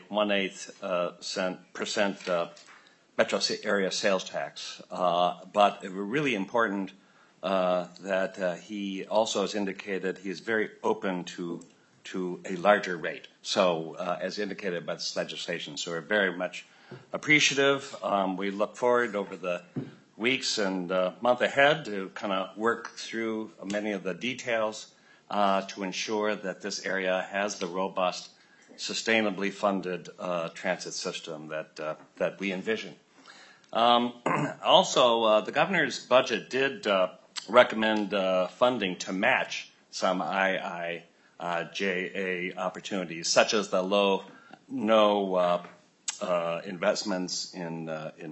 1/8% metro area sales tax, but it was really important that he also has indicated he is very open to a larger rate. So, as indicated by this legislation, so we're very much appreciative. We look forward over the weeks and month ahead to kind of work through many of the details to ensure that this area has the robust, sustainably funded transit system that we envision. Also, the governor's budget did recommend funding to match some JA opportunities, such as the no investments in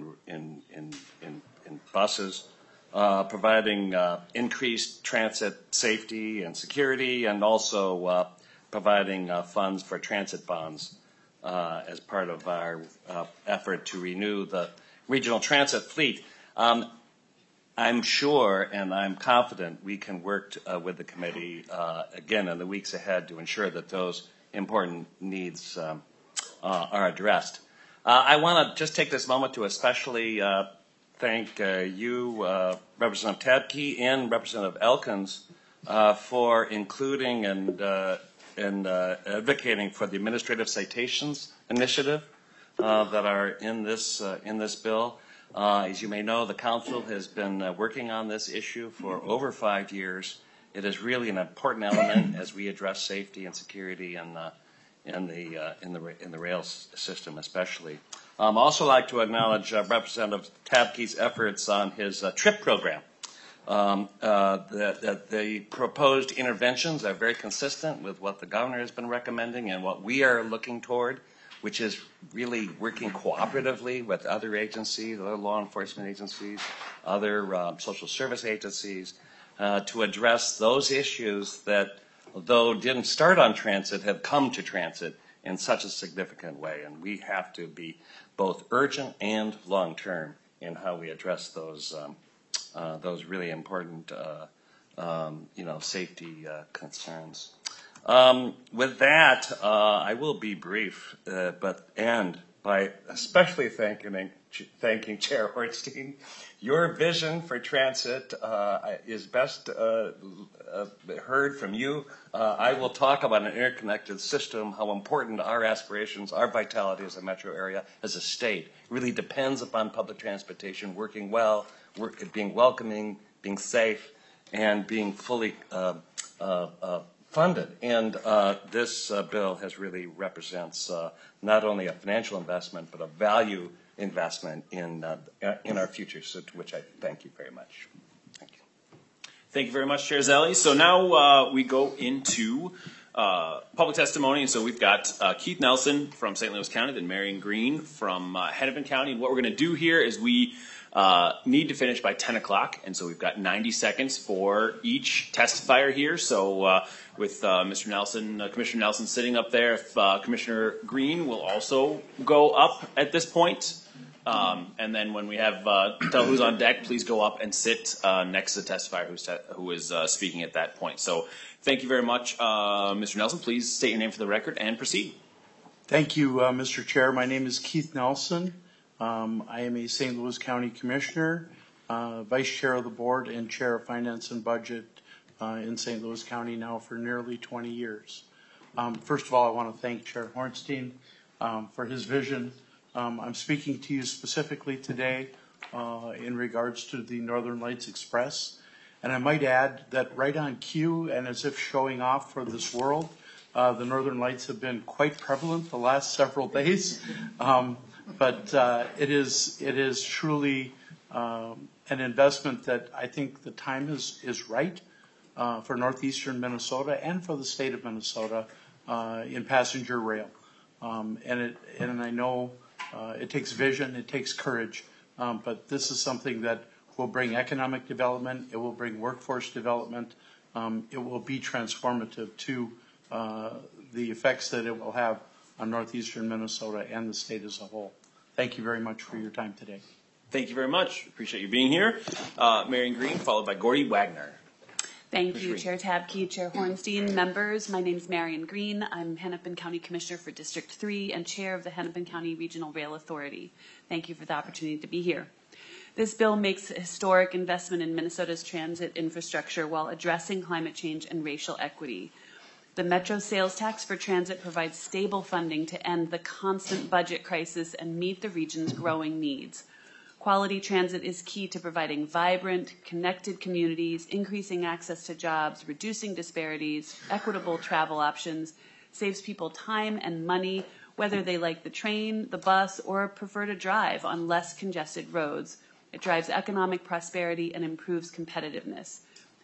buses, providing increased transit safety and security, and also providing funds for transit bonds as part of our effort to renew the regional transit fleet. I'm sure and I'm confident we can work with the committee again in the weeks ahead to ensure that those important needs are addressed. I want to just take this moment to especially thank you, Representative Tabke and Representative Elkins, for including and advocating for the administrative citations initiative that are in this bill. As you may know, the council has been working on this issue for over 5 years. It is really an important element as we address safety and security in the rail system, especially. Also like to acknowledge Representative Tabke's efforts on his TRIP program. The proposed interventions are very consistent with what the governor has been recommending and what we are looking toward, which is really working cooperatively with other agencies, other law enforcement agencies, other social service agencies, to address those issues that, though didn't start on transit, have come to transit in such a significant way. And we have to be both urgent and long-term in how we address those really important, safety concerns. With that, I will be brief, but end by especially thanking Chair Hornstein. Your vision for transit is best heard from you. I will talk about an interconnected system, how important our aspirations, our vitality as a metro area, as a state, really depends upon public transportation working well, being welcoming, being safe, and being fully funded. And this bill really represents not only a financial investment, but a value investment in our future, so to which I thank you very much. Thank you. Thank you very much, Chair Zelle. So now we go into public testimony. And so we've got Keith Nelson from St. Louis County, then Marion Green from Hennepin County. And what we're going to do here is we need to finish by 10 o'clock. And so we've got 90 seconds for each testifier here. So with Mr. Nelson, Commissioner Nelson sitting up there, if Commissioner Green will also go up at this point. And then when we have tell who's on deck, please go up and sit next to the testifier who is speaking at that point. So thank you very much, Mr. Nelson. Please state your name for the record and proceed. Thank you, Mr. Chair. My name is Keith Nelson. I am a St. Louis County Commissioner, Vice Chair of the Board, and Chair of Finance and Budget in St. Louis County now for nearly 20 years. First of all, I want to thank Chair Hornstein for his vision. I'm speaking to you specifically today in regards to the Northern Lights Express. And I might add that right on cue and as if showing off for this world, the Northern Lights have been quite prevalent the last several days. But it is truly an investment that I think the time is right for northeastern Minnesota and for the state of Minnesota in passenger rail. And I know it takes vision, it takes courage, but this is something that will bring economic development, it will bring workforce development, it will be transformative to the effects that it will have on northeastern Minnesota and the state as a whole. Thank you very much for your time today. Thank you very much. Appreciate you being here. Marion Green, followed by Gordy Wagner. Thank you, Chair Tabke, Chair Hornstein, members. My name is Marion Green. I'm Hennepin County Commissioner for District 3 and Chair of the Hennepin County Regional Rail Authority. Thank you for the opportunity to be here. This bill makes a historic investment in Minnesota's transit infrastructure while addressing climate change and racial equity. The Metro sales tax for transit provides stable funding to end the constant budget crisis and meet the region's growing needs. Quality transit is key to providing vibrant, connected communities, increasing access to jobs, reducing disparities, equitable travel options, saves people time and money, whether they like the train, the bus, or prefer to drive on less congested roads. It drives economic prosperity and improves competitiveness.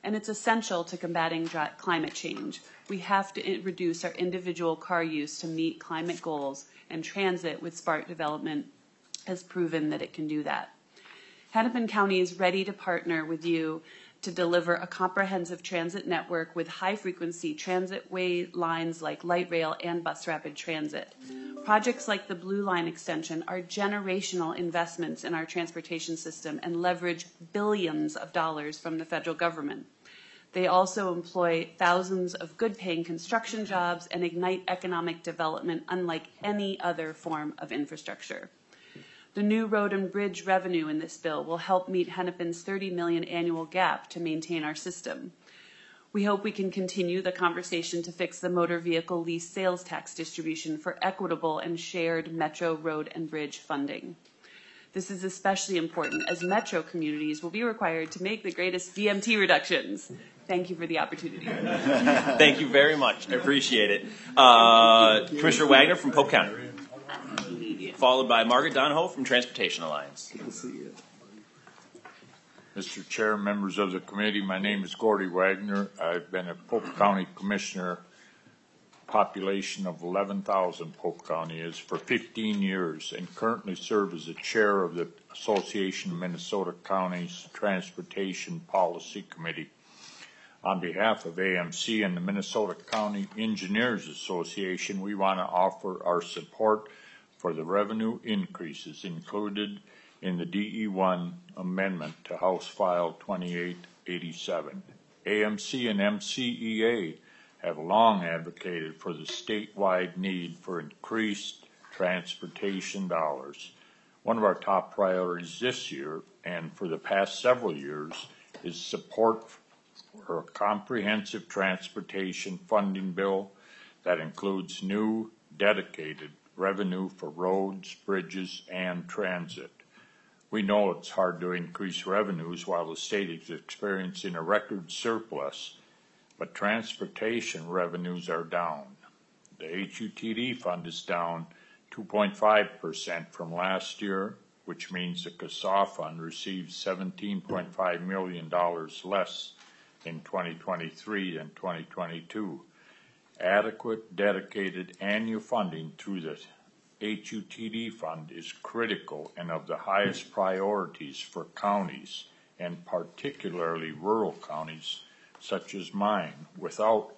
and it's essential to combating climate change. We have to reduce our individual car use to meet climate goals, and transit with Spark Development has proven that it can do that. Hennepin County is ready to partner with you to deliver a comprehensive transit network with high-frequency transitway lines like light rail and bus rapid transit. Projects like the Blue Line extension are generational investments in our transportation system and leverage billions of dollars from the federal government. They also employ thousands of good-paying construction jobs and ignite economic development unlike any other form of infrastructure. The new road and bridge revenue in this bill will help meet Hennepin's $30 million annual gap to maintain our system. We hope we can continue the conversation to fix the motor vehicle lease sales tax distribution for equitable and shared metro road and bridge funding. This is especially important as metro communities will be required to make the greatest VMT reductions. Thank you for the opportunity. Thank you very much. I appreciate it. Commissioner Wagner from Polk County, followed by Margaret Donahoe from Transportation Alliance. Mr. Chair, members of the committee, my name is Gordy Wagner. I've been a Polk County Commissioner, population of 11,000 Polk County is, for 15 years and currently serve as the chair of the Association of Minnesota Counties Transportation Policy Committee. On behalf of AMC and the Minnesota County Engineers Association, we want to offer our support for the revenue increases included in the DE1 amendment to House File 2887. AMC and MCEA have long advocated for the statewide need for increased transportation dollars. One of our top priorities this year and for the past several years is support for a comprehensive transportation funding bill that includes new dedicated revenue for roads, bridges, and transit. We know it's hard to increase revenues while the state is experiencing a record surplus, but transportation revenues are down. The HUTD fund is down 2.5% from last year, which means the CASA fund receives $17.5 million less in 2023 than 2022. Adequate, dedicated annual funding through the HUTD fund is critical and of the highest priorities for counties, and particularly rural counties such as mine, without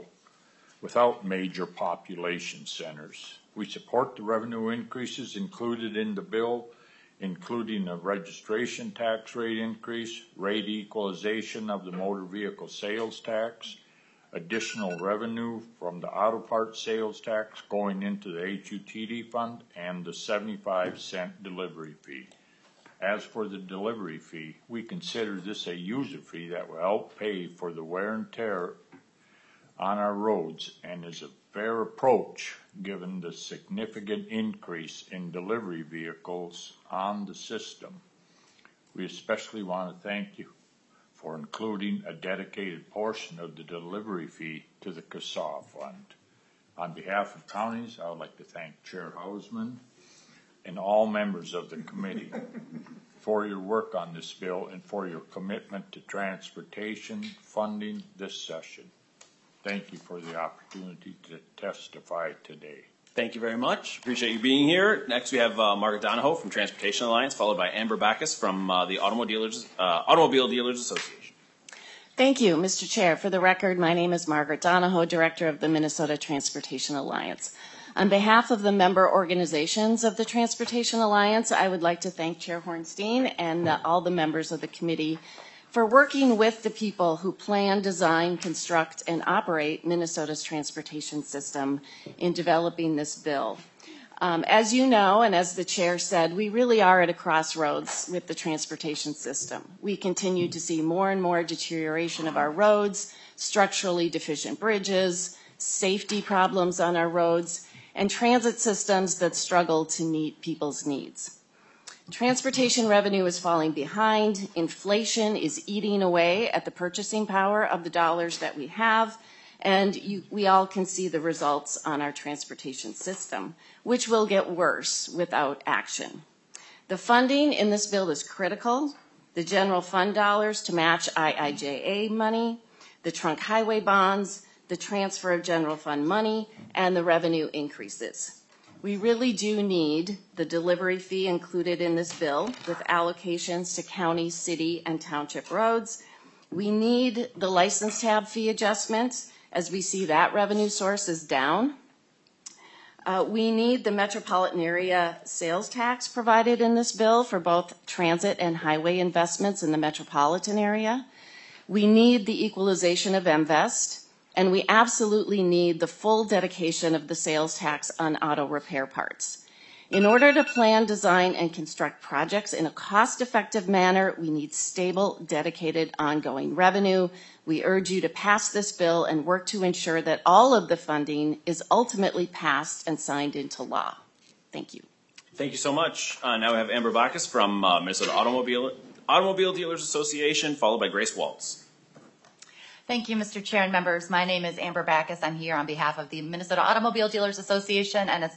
major population centers. We support the revenue increases included in the bill, including a registration tax rate increase, rate equalization of the motor vehicle sales tax, additional revenue from the auto parts sales tax going into the HUTD fund, and the 75-cent delivery fee. As for the delivery fee, we consider this a user fee that will help pay for the wear and tear on our roads and is a fair approach given the significant increase in delivery vehicles on the system. We especially want to thank you for including a dedicated portion of the delivery fee to the CASA fund. On behalf of counties, I would like to thank Chair Hausman and all members of the committee for your work on this bill and for your commitment to transportation funding this session. Thank you for the opportunity to testify today. Thank you very much. Appreciate you being here. Next, we have Margaret Donahoe from Transportation Alliance, followed by Amber Backus from the Automobile Dealers Association. Thank you, Mr. Chair. For the record, my name is Margaret Donahoe, Director of the Minnesota Transportation Alliance. On behalf of the member organizations of the Transportation Alliance, I would like to thank Chair Hornstein and all the members of the committee for working with the people who plan, design, construct, and operate Minnesota's transportation system in developing this bill. As you know, and as the chair said, we really are at a crossroads with the transportation system. We continue to see more and more deterioration of our roads, structurally deficient bridges, safety problems on our roads, and transit systems that struggle to meet people's needs. Transportation revenue is falling behind. Inflation is eating away at the purchasing power of the dollars that we have, and we all can see the results on our transportation system, which will get worse without action. The funding in this bill is critical the general fund dollars to match IIJA money, the trunk highway bonds, the transfer of general fund money, and the revenue increases. We really do need the delivery fee included in this bill with allocations to county, city, and township roads. We need the license tab fee adjustments as we see that revenue source is down. We need the metropolitan area sales tax provided in this bill for both transit and highway investments in the metropolitan area. We need the equalization of MVEST, and we absolutely need the full dedication of the sales tax on auto repair parts. In order to plan, design, and construct projects in a cost-effective manner, we need stable, dedicated, ongoing revenue. We urge you to pass this bill and work to ensure that all of the funding is ultimately passed and signed into law. Thank you. Thank you so much. Now we have Amber Bacchus from Minnesota Automobile Dealers Association, followed by Grace Waltz. Thank you, Mr. Chair and members. My name is Amber Bacchus. I'm here on behalf of the Minnesota Automobile Dealers Association and its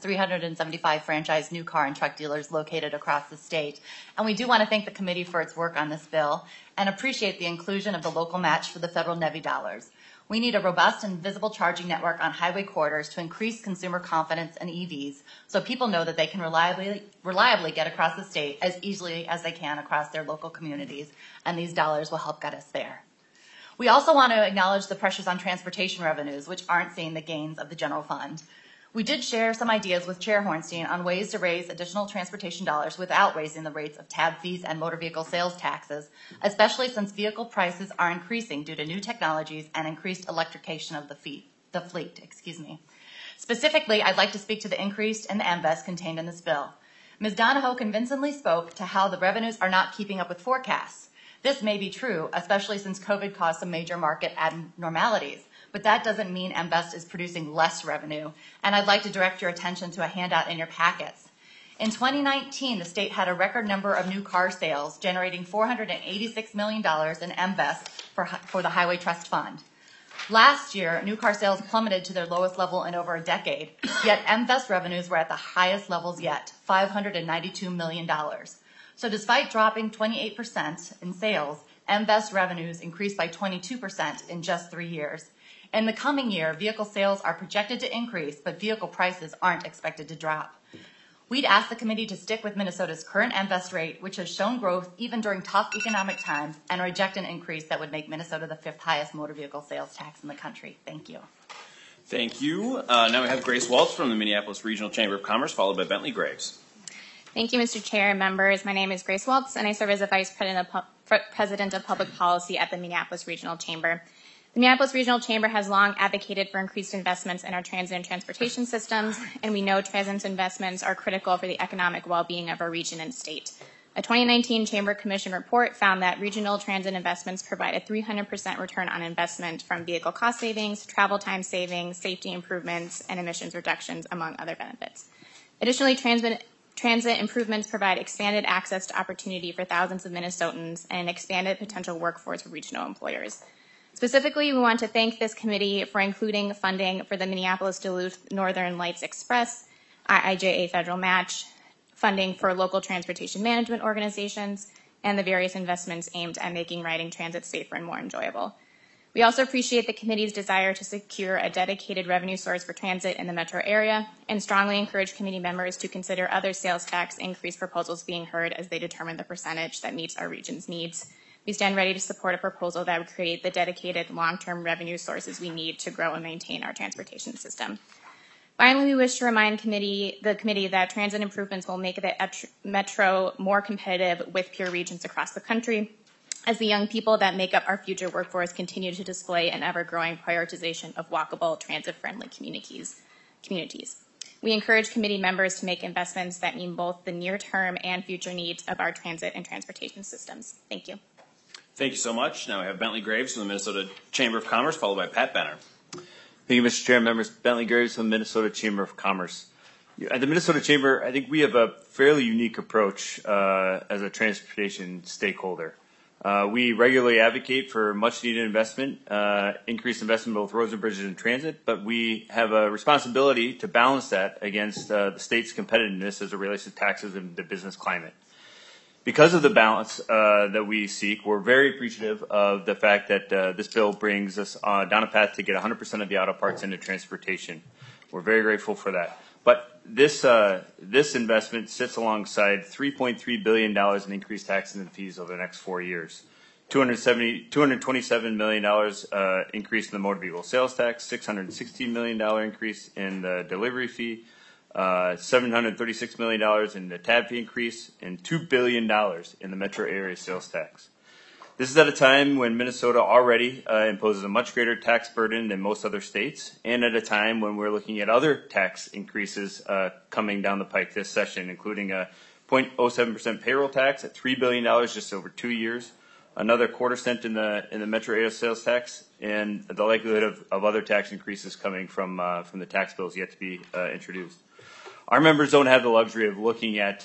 375 franchise new car and truck dealers located across the state. And we do want to thank the committee for its work on this bill and appreciate the inclusion of the local match for the federal NEVI dollars. We need a robust and visible charging network on highway corridors to increase consumer confidence in EVs so people know that they can reliably get across the state as easily as they can across their local communities, and these dollars will help get us there. We also want to acknowledge the pressures on transportation revenues, which aren't seeing the gains of the general fund. We did share some ideas with Chair Hornstein on ways to raise additional transportation dollars without raising the rates of tab fees and motor vehicle sales taxes, especially since vehicle prices are increasing due to new technologies and increased electrification of the fleet. Specifically, I'd like to speak to the increase in the MVEST contained in this bill. Ms. Donahoe convincingly spoke to how the revenues are not keeping up with forecasts. This may be true, especially since COVID caused some major market abnormalities, but that doesn't mean MVEST is producing less revenue, and I'd like to direct your attention to a handout in your packets. In 2019, the state had a record number of new car sales, generating $486 million in MVEST for the Highway Trust Fund. Last year, new car sales plummeted to their lowest level in over a decade, yet MVEST revenues were at the highest levels yet, $592 million. So despite dropping 28% in sales, MVEST revenues increased by 22% in just 3 years. In the coming year, vehicle sales are projected to increase, but vehicle prices aren't expected to drop. We'd ask the committee to stick with Minnesota's current MVEST rate, which has shown growth even during tough economic times, and reject an increase that would make Minnesota the 5th highest motor vehicle sales tax in the country. Thank you. Thank you. Now we have Grace Waltz from the Minneapolis Regional Chamber of Commerce, followed by Bentley Graves. Thank you, Mr. Chair and members. My name is Grace Waltz, and I serve as a Vice President of Public Policy at the Minneapolis Regional Chamber. The Minneapolis Regional Chamber has long advocated for increased investments in our transit and transportation systems, and we know transit investments are critical for the economic well-being of our region and state. A 2019 Chamber Commission report found that regional transit investments provide a 300% return on investment from vehicle cost savings, travel time savings, safety improvements, and emissions reductions, among other benefits. Additionally, transit improvements provide expanded access to opportunity for thousands of Minnesotans and an expanded potential workforce for regional employers. Specifically, we want to thank this committee for including funding for the Minneapolis-Duluth Northern Lights Express, IIJA federal match, funding for local transportation management organizations, and the various investments aimed at making riding transit safer and more enjoyable. We also appreciate the committee's desire to secure a dedicated revenue source for transit in the metro area and strongly encourage committee members to consider other sales tax increase proposals being heard as they determine the percentage that meets our region's needs. We stand ready to support a proposal that would create the dedicated long-term revenue sources we need to grow and maintain our transportation system. Finally, we wish to remind the committee that transit improvements will make the metro more competitive with peer regions across the country, as the young people that make up our future workforce continue to display an ever-growing prioritization of walkable, transit-friendly communities. We encourage committee members to make investments that meet both the near-term and future needs of our transit and transportation systems. Thank you. Thank you so much. Now we have Bentley Graves from the Minnesota Chamber of Commerce, followed by Pat Benner. Thank you, Mr. Chair and members. Bentley Graves from the Minnesota Chamber of Commerce. At the Minnesota Chamber, I think we have a fairly unique approach as a transportation stakeholder. We regularly advocate for much-needed investment, increased investment in both roads and bridges and transit, but we have a responsibility to balance that against the state's competitiveness as it relates to taxes and the business climate. Because of the balance that we seek, we're very appreciative of the fact that this bill brings us down a path to get 100% of the auto parts into transportation. We're very grateful for that. But this investment sits alongside $3.3 billion in increased taxes and fees over the next 4 years. $227 million increase in the motor vehicle sales tax, $616 million increase in the delivery fee, $736 million in the tab fee increase, and $2 billion in the metro area sales tax. This is at a time when Minnesota already imposes a much greater tax burden than most other states, and at a time when we're looking at other tax increases coming down the pike this session, including a 0.07% payroll tax at $3 billion just over 2 years, another quarter-cent in the metro area sales tax, and the likelihood of other tax increases coming from the tax bills yet to be introduced. Our members don't have the luxury of looking at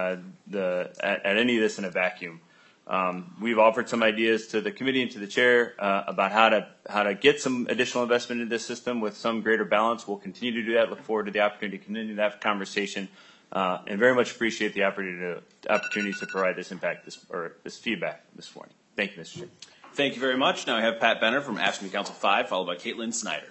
any of this in a vacuum. We've offered some ideas to the committee and to the chair about how to get some additional investment in this system with some greater balance. We'll continue to do that. Look forward to the opportunity to continue that conversation, and very much appreciate the opportunity to provide this feedback this morning. Thank you, Mr. Chair. Thank you very much. Now I have Pat Benner from AFSCME Council 5, followed by Caitlin Snyder.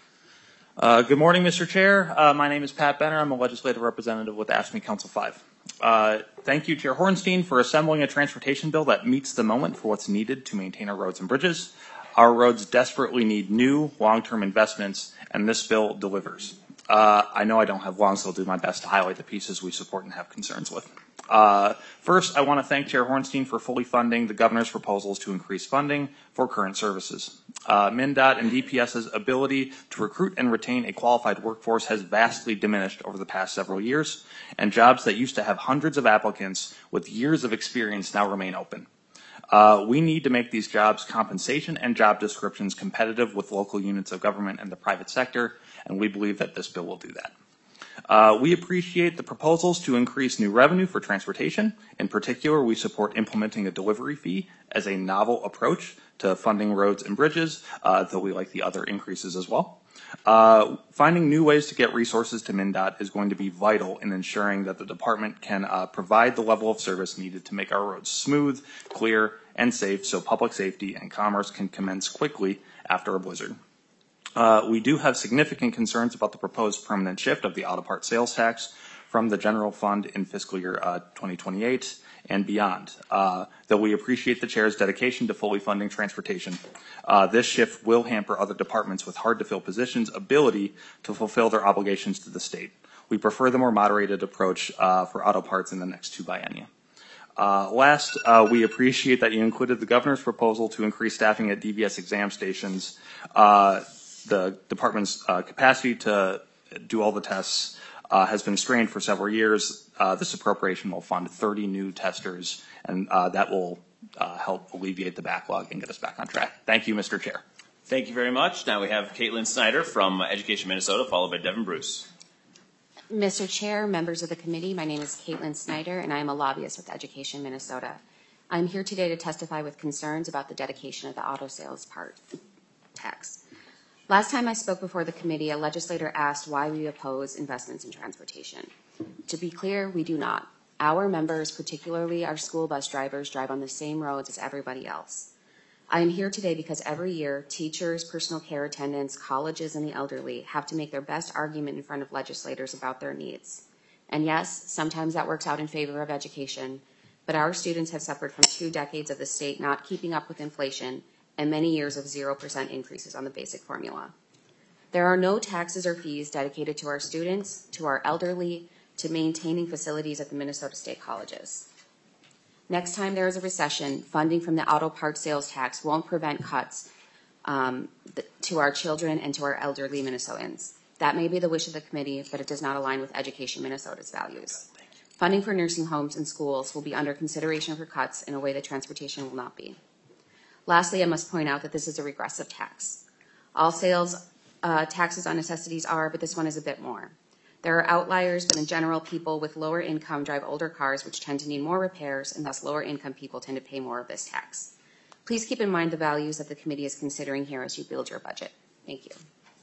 Good morning, Mr. Chair. My name is Pat Benner. I'm a legislative representative with AFSCME Council 5. Thank you, Chair Hornstein, for assembling a transportation bill that meets the moment for what's needed to maintain our roads and bridges. Our roads desperately need new long-term investments, and this bill delivers. I know I don't have long, so I'll do my best to highlight the pieces we support and have concerns with. First, I want to thank Chair Hornstein for fully funding the governor's proposals to increase funding for current services. MnDOT and DPS's ability to recruit and retain a qualified workforce has vastly diminished over the past several years, and jobs that used to have hundreds of applicants with years of experience now remain open. We need to make these jobs compensation and job descriptions competitive with local units of government and the private sector, and we believe that this bill will do that. We appreciate the proposals to increase new revenue for transportation. In particular, we support implementing a delivery fee as a novel approach to funding roads and bridges, though we like the other increases as well. Finding new ways to get resources to MnDOT is going to be vital in ensuring that the department can provide the level of service needed to make our roads smooth, clear, and safe so public safety and commerce can commence quickly after a blizzard. We do have significant concerns about the proposed permanent shift of the auto part sales tax from the general fund in fiscal year 2028 and beyond. Though we appreciate the chair's dedication to fully funding transportation, this shift will hamper other departments with hard-to-fill positions' ability to fulfill their obligations to the state. We prefer the more moderated approach for auto parts in the next 2 biennia. Last, we appreciate that you included the governor's proposal to increase staffing at DVS exam stations. The department's capacity to do all the tests has been strained for several years. This appropriation will fund 30 new testers, and that will help alleviate the backlog and get us back on track. Thank you, Mr. Chair. Thank you very much. Now we have Caitlin Snyder from Education Minnesota, followed by Devin Bruce. Mr. Chair, members of the committee, my name is Caitlin Snyder, and I am a lobbyist with Education Minnesota. I'm here today to testify with concerns about the dedication of the auto sales part tax. Last time I spoke before the committee, a legislator asked why we oppose investments in transportation. To be clear, we do not. Our members, particularly our school bus drivers, drive on the same roads as everybody else. I am here today because every year, teachers, personal care attendants, colleges, and the elderly have to make their best argument in front of legislators about their needs. And yes, sometimes that works out in favor of education, but our students have suffered from 2 decades of the state not keeping up with inflation and many years of 0% increases on the basic formula. There are no taxes or fees dedicated to our students, to our elderly, to maintaining facilities at the Minnesota State Colleges. Next time there is a recession, funding from the auto parts sales tax won't prevent cuts to our children and to our elderly Minnesotans. That may be the wish of the committee, but it does not align with Education Minnesota's values. Funding for nursing homes and schools will be under consideration for cuts in a way that transportation will not be. Lastly, I must point out that this is a regressive tax. All sales taxes on necessities are, but this one is a bit more. There are outliers, but in general, people with lower income drive older cars, which tend to need more repairs, and thus lower income people tend to pay more of this tax. Please keep in mind the values that the committee is considering here as you build your budget. Thank you.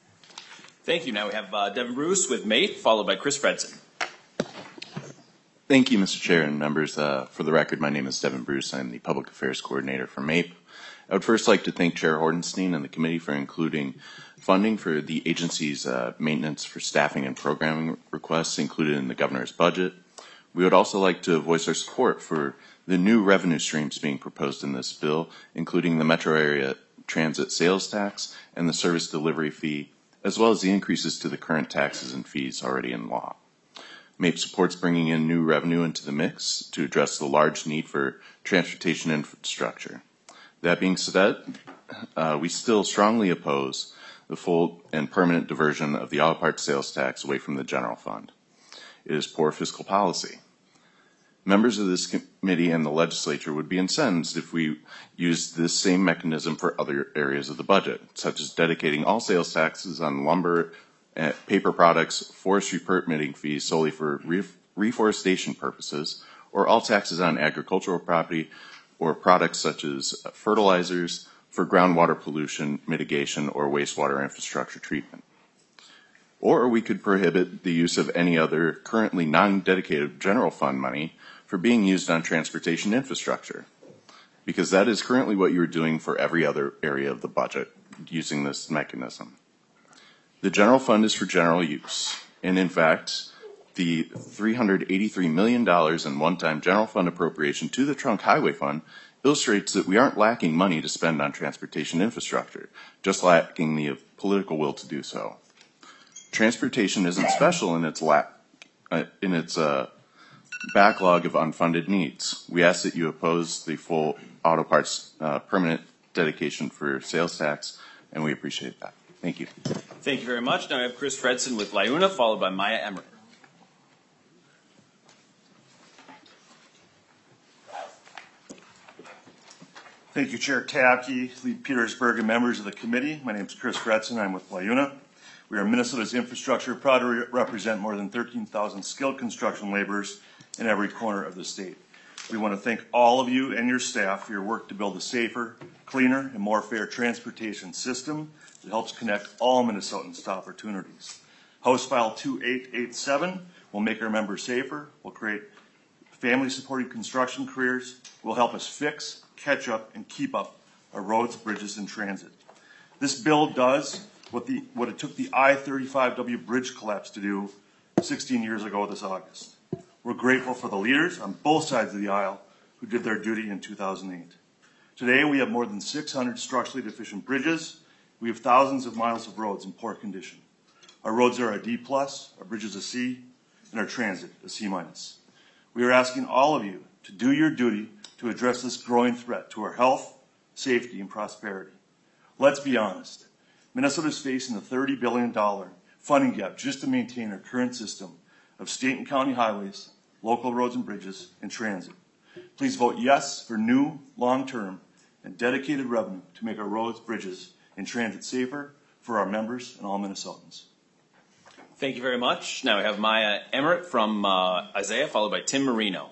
Thank you. Now we have Devin Bruce with MATE, followed by Chris Fredson. Thank you, Mr. Chair and members. For the record, my name is Devin Bruce. I'm the Public Affairs Coordinator for MAPE. I would first like to thank Chair Hordenstein and the committee for including funding for the agency's maintenance for staffing and programming requests included in the governor's budget. We would also like to voice our support for the new revenue streams being proposed in this bill, including the metro area transit sales tax and the service delivery fee, as well as the increases to the current taxes and fees already in law. MAPE supports bringing in new revenue into the mix to address the large need for transportation infrastructure. That being said, we still strongly oppose the full and permanent diversion of the auto parts sales tax away from the general fund. It is poor fiscal policy. Members of this committee and the legislature would be incensed if we used this same mechanism for other areas of the budget, such as dedicating all sales taxes on lumber, paper products, forestry permitting fees solely for reforestation purposes, or all taxes on agricultural property or products such as fertilizers for groundwater pollution mitigation or wastewater infrastructure treatment. Or we could prohibit the use of any other currently non-dedicated general fund money for being used on transportation infrastructure, because that is currently what you're doing for every other area of the budget using this mechanism. The general fund is for general use, and in fact, the $383 million in one-time general fund appropriation to the Trunk Highway Fund illustrates that we aren't lacking money to spend on transportation infrastructure, just lacking the political will to do so. Transportation isn't special in its backlog of unfunded needs. We ask that you oppose the full auto parts permanent dedication for sales tax, and we appreciate that. Thank you. Thank you very much. Now I have Chris Fredson with Lyuna, followed by Maya Emmerich. Thank you, Chair Tabke, Lee Petersburg, and members of the committee. My name is Chris Fredson. I'm with Lyuna. We are Minnesota's infrastructure, proud to represent more than 13,000 skilled construction laborers in every corner of the state. We want to thank all of you and your staff for your work to build a safer, cleaner, and more fair transportation system that helps connect all Minnesotans to opportunities. House File 2887 will make our members safer, will create family-supporting construction careers, will help us fix, catch up, and keep up our roads, bridges, and transit. This bill does what it took the I-35W bridge collapse to do 16 years ago this August. We're grateful for the leaders on both sides of the aisle who did their duty in 2008. Today, we have more than 600 structurally deficient bridges. We have thousands of miles of roads in poor condition. Our roads are a D+, our bridges a C, and our transit a C-. We are asking all of you to do your duty to address this growing threat to our health, safety, and prosperity. Let's be honest. Minnesota is facing a $30 billion funding gap just to maintain our current system of state and county highways, local roads and bridges, and transit. Please vote yes for new, long-term, and dedicated revenue to make our roads, bridges, and transit safer for our members and all Minnesotans. Thank you very much. Now we have Maya Emmerich from Isaiah, followed by Tim Marino.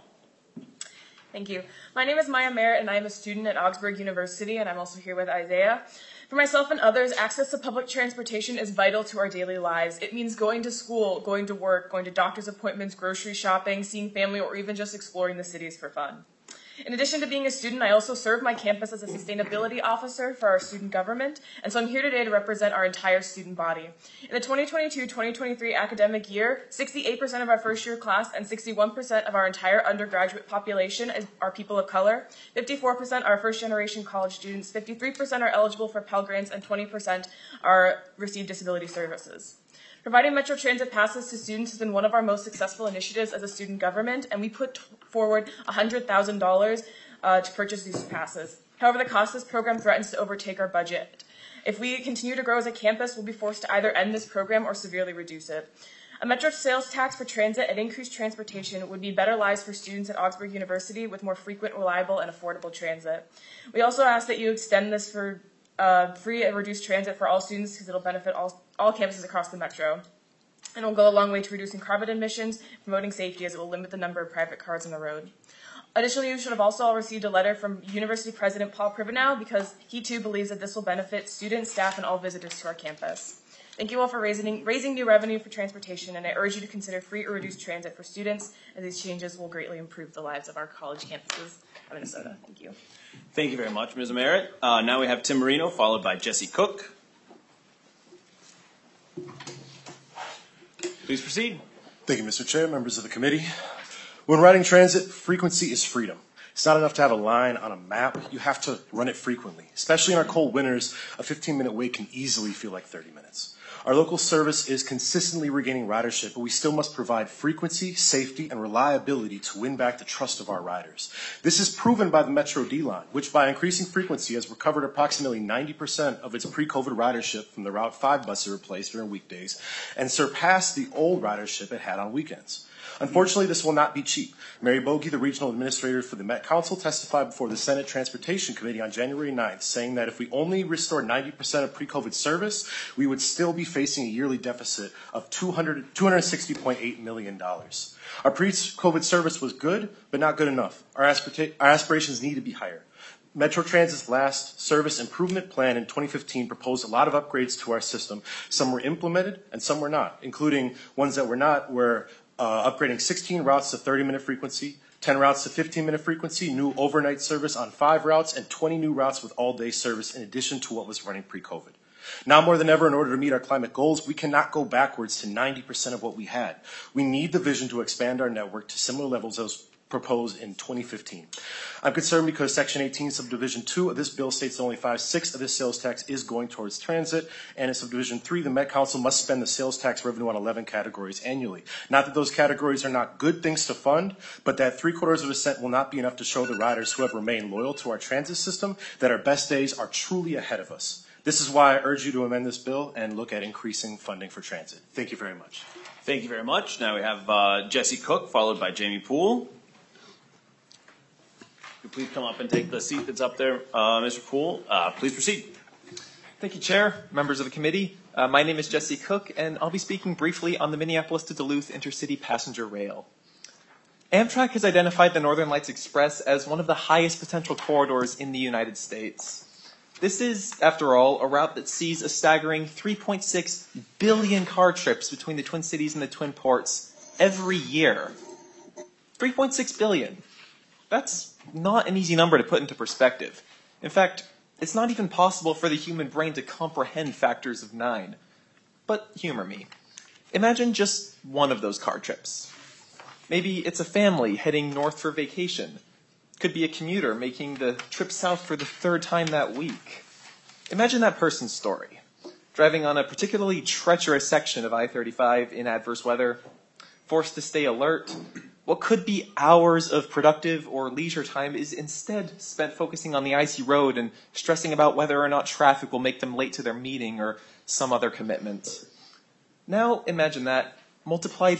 Thank you. My name is Maya Merritt, and I am a student at Augsburg University, and I'm also here with Isaiah. For myself and others, access to public transportation is vital to our daily lives. It means going to school, going to work, going to doctor's appointments, grocery shopping, seeing family, or even just exploring the cities for fun. In addition to being a student, I also serve my campus as a sustainability officer for our student government, and so I'm here today to represent our entire student body. In the 2022-2023 academic year, 68% of our first-year class and 61% of our entire undergraduate population are people of color, 54% are first-generation college students, 53% are eligible for Pell Grants, and 20% receive disability services. Providing Metro Transit passes to students has been one of our most successful initiatives as a student government, and we put forward $100,000 to purchase these passes. However, the cost of this program threatens to overtake our budget. If we continue to grow as a campus, we'll be forced to either end this program or severely reduce it. A Metro sales tax for transit and increased transportation would be better lives for students at Augsburg University with more frequent, reliable, and affordable transit. We also ask that you extend this for free and reduced transit for all students because it'll benefit all campuses across the Metro. And it'll go a long way to reducing carbon emissions, promoting safety as it will limit the number of private cars on the road. Additionally, you should have also all received a letter from University President Paul Privenow because he too believes that this will benefit students, staff, and all visitors to our campus. Thank you all for raising new revenue for transportation, and I urge you to consider free or reduced transit for students, as these changes will greatly improve the lives of our college campuses of Minnesota. Thank you. Thank you very much, Ms. Merritt. Now we have Tim Marino, followed by Jesse Cook. Please proceed. Thank you, Mr. Chair, members of the committee. When riding transit, frequency is freedom. It's not enough to have a line on a map. You have to run it frequently. Especially in our cold winters, a 15-minute wait can easily feel like 30 minutes. Our local service is consistently regaining ridership, but we still must provide frequency, safety, and reliability to win back the trust of our riders. This is proven by the Metro D line, which by increasing frequency has recovered approximately 90% of its pre-COVID ridership from the Route 5 bus it replaced during weekdays and surpassed the old ridership it had on weekends. Unfortunately, this will not be cheap. Mary Bogie, the regional administrator for the Met Council, testified before the Senate Transportation Committee on January 9th, saying that if we only restore 90% of pre-COVID service, we would still be facing a yearly deficit of $260.8 million. Our pre-COVID service was good, but not good enough. Our aspirations need to be higher. Metro Transit's last service improvement plan in 2015 proposed a lot of upgrades to our system. Some were implemented and some were not, including ones that were not, were upgrading 16 routes to 30-minute frequency, 10 routes to 15-minute frequency, new overnight service on 5 routes, and 20 new routes with all-day service in addition to what was running pre-COVID. Now more than ever, in order to meet our climate goals, we cannot go backwards to 90% of what we had. We need the vision to expand our network to similar levels as proposed in 2015. I'm concerned because Section 18, Subdivision 2 of this bill states that only 5/6 of this sales tax is going towards transit, and in Subdivision 3, the Met Council must spend the sales tax revenue on 11 categories annually. Not that those categories are not good things to fund, but that 3/4 cent will not be enough to show the riders who have remained loyal to our transit system that our best days are truly ahead of us. This is why I urge you to amend this bill and look at increasing funding for transit. Thank you very much. Thank you very much. Now we have Jesse Cook, followed by Jamie Poole. Could you please come up and take the seat that's up there, Mr. Poole? Please proceed. Thank you, Chair, members of the committee. My name is Jesse Cook, and I'll be speaking briefly on the Minneapolis to Duluth Intercity Passenger Rail. Amtrak has identified the Northern Lights Express as one of the highest potential corridors in the United States. This is, after all, a route that sees a staggering 3.6 billion car trips between the Twin Cities and the Twin Ports every year. 3.6 billion. That's not an easy number to put into perspective. In fact, it's not even possible for the human brain to comprehend factors of 9. But humor me. Imagine just one of those car trips. Maybe it's a family heading north for vacation. Could be a commuter making the trip south for the 3rd time that week. Imagine that person's story. Driving on a particularly treacherous section of I-35 in adverse weather, forced to stay alert. What could be hours of productive or leisure time is instead spent focusing on the icy road and stressing about whether or not traffic will make them late to their meeting or some other commitment. Now imagine that multiplied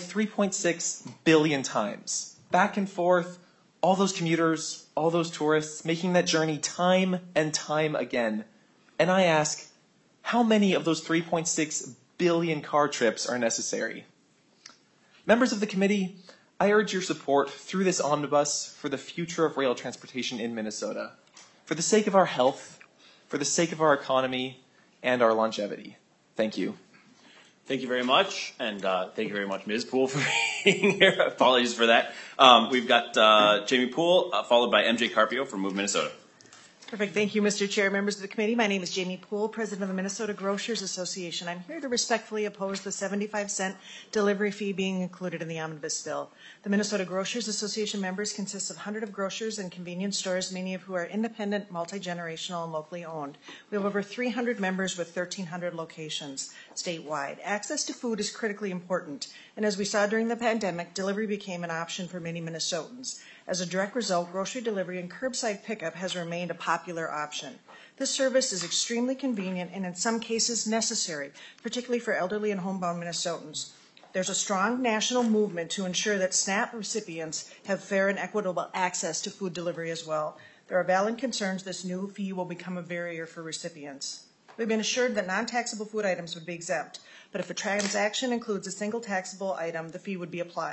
3.6 billion times. Back and forth, all those commuters, all those tourists, making that journey time and time again. And I ask, how many of those 3.6 billion car trips are necessary? Members of the committee, I urge your support through this omnibus for the future of rail transportation in Minnesota, for the sake of our health, for the sake of our economy, and our longevity. Thank you. Thank you very much, and thank you very much, Ms. Poole, for being here. Apologies for that. We've got Jamie Poole, followed by MJ Carpio from Move Minnesota. Perfect. Thank you, Mr. Chair, members of the committee. My name is Jamie Poole, president of the Minnesota Grocers Association. I'm here to respectfully oppose the 75-cent delivery fee being included in the omnibus bill. The Minnesota Grocers Association members consist of hundreds of grocers and convenience stores, many of who are independent, multi-generational, and locally owned. We have over 300 members with 1,300 locations statewide. Access to food is critically important, and as we saw during the pandemic, delivery became an option for many Minnesotans. As a direct result, grocery delivery and curbside pickup has remained a popular option. This service is extremely convenient and in some cases necessary, particularly for elderly and homebound Minnesotans. There's a strong national movement to ensure that SNAP recipients have fair and equitable access to food delivery as well. There are valid concerns this new fee will become a barrier for recipients. We've been assured that non-taxable food items would be exempt, but if a transaction includes a single taxable item, the fee would be applied.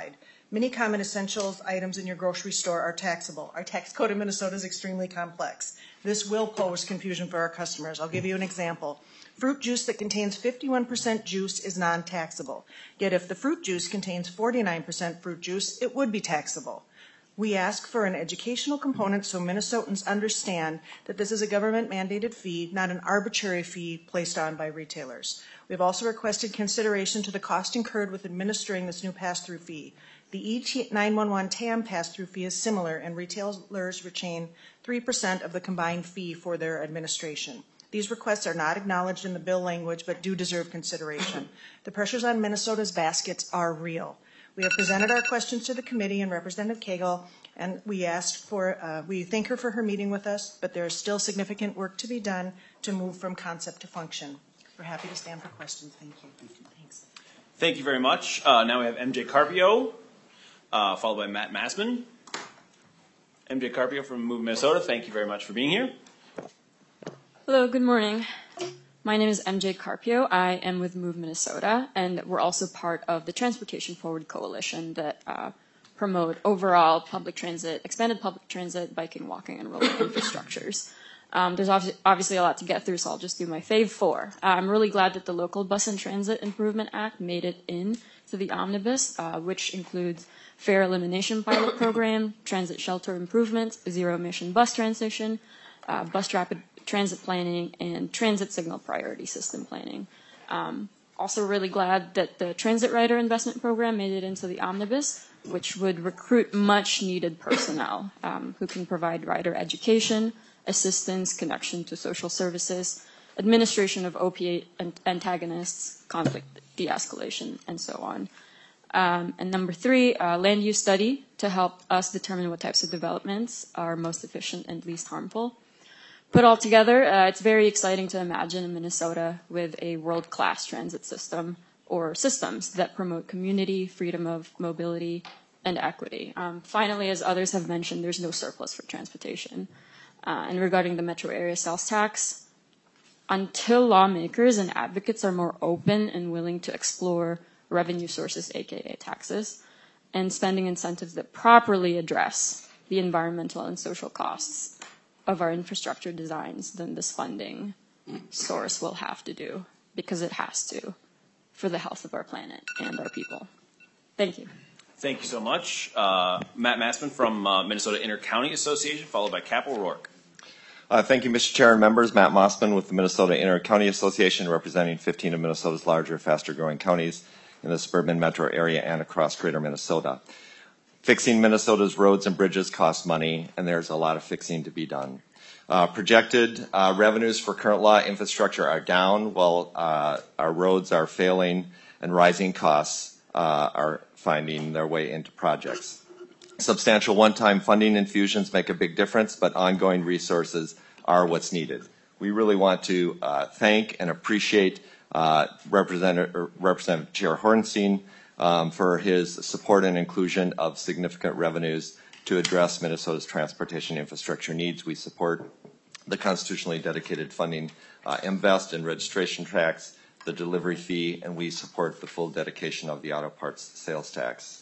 Many common essentials items in your grocery store are taxable. Our tax code in Minnesota is extremely complex. This will pose confusion for our customers. I'll give you an example. Fruit juice that contains 51% juice is non-taxable. Yet if the fruit juice contains 49% fruit juice, it would be taxable. We ask for an educational component so Minnesotans understand that this is a government-mandated fee, not an arbitrary fee placed on by retailers. We have also requested consideration to the cost incurred with administering this new pass-through fee. The E911 TAM pass-through fee is similar, and retailers retain 3% of the combined fee for their administration. These requests are not acknowledged in the bill language, but do deserve consideration. The pressures on Minnesota's baskets are real. We have presented our questions to the committee and Representative Cagle, and we thank her for her meeting with us, but there is still significant work to be done to move from concept to function. We're happy to stand for questions. Thank you. Thanks. Thank you very much. Now we have MJ Carpio, followed by Matt Massman. MJ Carpio from Move Minnesota, thank you very much for being here. Hello, good morning. My name is MJ Carpio. I am with Move Minnesota, and we're also part of the Transportation Forward Coalition that promote overall public transit, expanded public transit, biking, walking, and rolling infrastructures. There's obviously a lot to get through, so I'll just do my fave 4. I'm really glad that the Local Bus and Transit Improvement Act made it in to the omnibus, which includes fare elimination pilot program, transit shelter improvements, zero-emission bus transition, bus rapid transit planning, and transit signal priority system planning. Also really glad that the Transit Rider Investment Program made it into the omnibus, which would recruit much-needed personnel who can provide rider education, assistance, connection to social services, administration of opiate antagonists, conflict de-escalation, and so on. And number 3, land use study to help us determine what types of developments are most efficient and least harmful. Put all together, it's very exciting to imagine in Minnesota with a world-class transit system or systems that promote community, freedom of mobility, and equity. Finally, as others have mentioned, there's no surplus for transportation. And regarding the metro area sales tax, until lawmakers and advocates are more open and willing to explore revenue sources, aka taxes, and spending incentives that properly address the environmental and social costs of our infrastructure designs, then this funding source will have to do, because it has to, for the health of our planet and our people. Thank you. Thank you so much. Matt Massman from Minnesota Inter-County Association, followed by Cap O'Rourke. Thank you, Mr. Chair and members. Matt Mossman with the Minnesota Inter-County Association, representing 15 of Minnesota's larger, faster-growing counties in the suburban metro area and across greater Minnesota. Fixing Minnesota's roads and bridges costs money, and there's a lot of fixing to be done. Projected revenues for current law infrastructure are down, while our roads are failing, and rising costs are finding their way into projects. Substantial one-time funding infusions make a big difference, but ongoing resources are what's needed. We really want to thank and appreciate Representative Chair Hornstein for his support and inclusion of significant revenues to address Minnesota's transportation infrastructure needs. We support the constitutionally dedicated funding, invest in registration tax, the delivery fee, and we support the full dedication of the auto parts sales tax.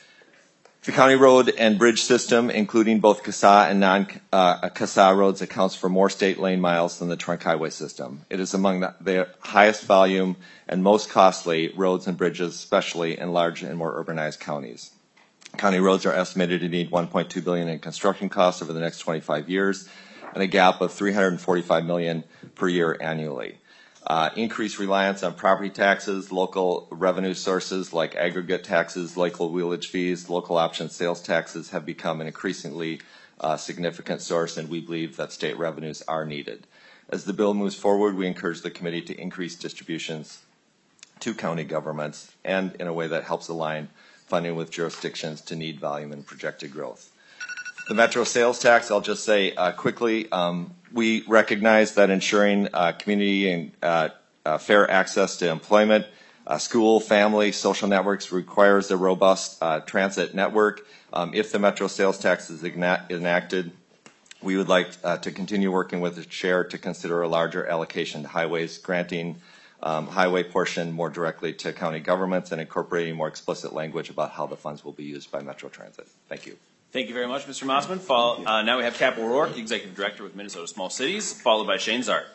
The county road and bridge system, including both CSA and non-CSA roads, accounts for more state lane miles than the trunk highway system. It is among the highest volume and most costly roads and bridges, especially in large and more urbanized counties. County roads are estimated to need $1.2 billion in construction costs over the next 25 years, and a gap of $345 million per year annually. Increased reliance on property taxes, local revenue sources like aggregate taxes, local wheelage fees, local option sales taxes have become an increasingly significant source, and we believe that state revenues are needed. As the bill moves forward, we encourage the committee to increase distributions to county governments and in a way that helps align funding with jurisdictions to need volume and projected growth. The Metro sales tax, I'll just say quickly, we recognize that ensuring community and fair access to employment, school, family, social networks requires a robust transit network. If the Metro sales tax is enacted, we would like to continue working with the chair to consider a larger allocation to highways, granting highway portion more directly to county governments and incorporating more explicit language about how the funds will be used by Metro Transit. Thank you. Thank you very much, Mr. Mossman. Now we have Cap O'Rourke, Executive Director with Minnesota Small Cities, followed by Shane Zart.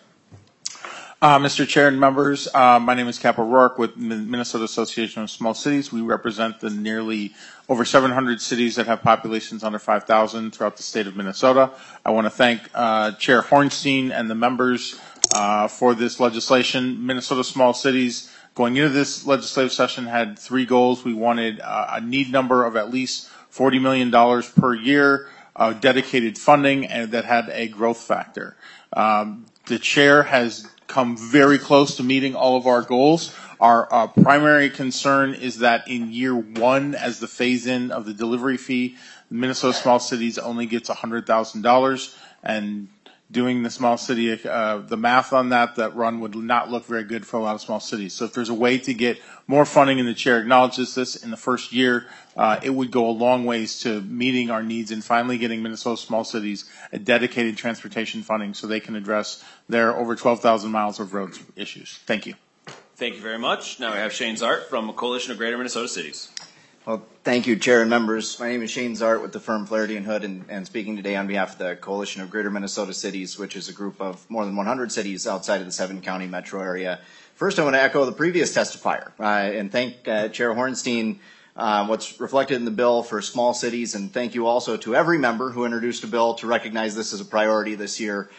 Mr. Chair and members, my name is Cap O'Rourke with Minnesota Association of Small Cities. We represent the nearly over 700 cities that have populations under 5,000 throughout the state of Minnesota. I want to thank Chair Hornstein and the members for this legislation. Minnesota Small Cities, going into this legislative session, had 3 goals. We wanted a need number of at least $40 million per year, dedicated funding, and that had a growth factor. The chair has come very close to meeting all of our goals. Our primary concern is that in year 1, as the phase-in of the delivery fee, Minnesota Small Cities only gets $100,000, and doing the small city, the math on that run would not look very good for a lot of small cities. So if there's a way to get more funding, and the chair acknowledges this, in the first year, it would go a long ways to meeting our needs and finally getting Minnesota Small Cities a dedicated transportation funding so they can address their over 12,000 miles of roads issues. Thank you. Thank you very much. Now we have Shane Zart from a Coalition of Greater Minnesota Cities. Well, thank you, Chair and members. My name is Shane Zart with the firm Flaherty and Hood, and speaking today on behalf of the Coalition of Greater Minnesota Cities, which is a group of more than 100 cities outside of the 7-county metro area. First, I want to echo the previous testifier and thank Chair Hornstein. What's reflected in the bill for small cities, and thank you also to every member who introduced a bill to recognize this as a priority this year.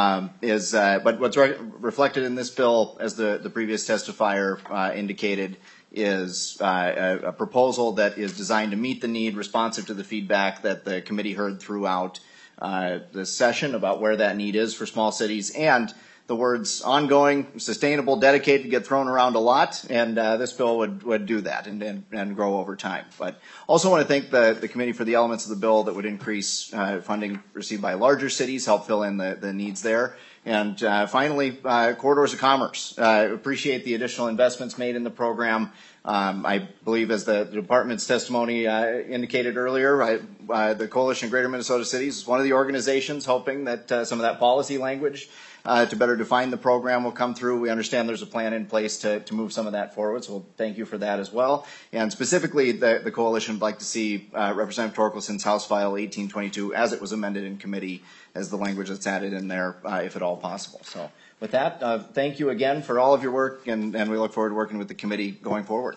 But what's reflected in this bill, as the previous testifier indicated, is a proposal that is designed to meet the need, responsive to the feedback that the committee heard throughout the session about where that need is for small cities. And the words ongoing, sustainable, dedicated get thrown around a lot, and this bill would do that and grow over time. But also want to thank the committee for the elements of the bill that would increase funding received by larger cities, help fill in the needs there. And finally, corridors of commerce. Appreciate the additional investments made in the program. I believe, as the department's testimony indicated earlier, the Coalition of Greater Minnesota Cities is one of the organizations hoping that some of that policy language to better define the program will come through. We understand there's a plan in place to move some of that forward, so thank you for that as well. And specifically, the coalition would like to see Representative Torkelson's House File 1822 as it was amended in committee as the language that's added in there, if at all possible. So with that, thank you again for all of your work, and we look forward to working with the committee going forward.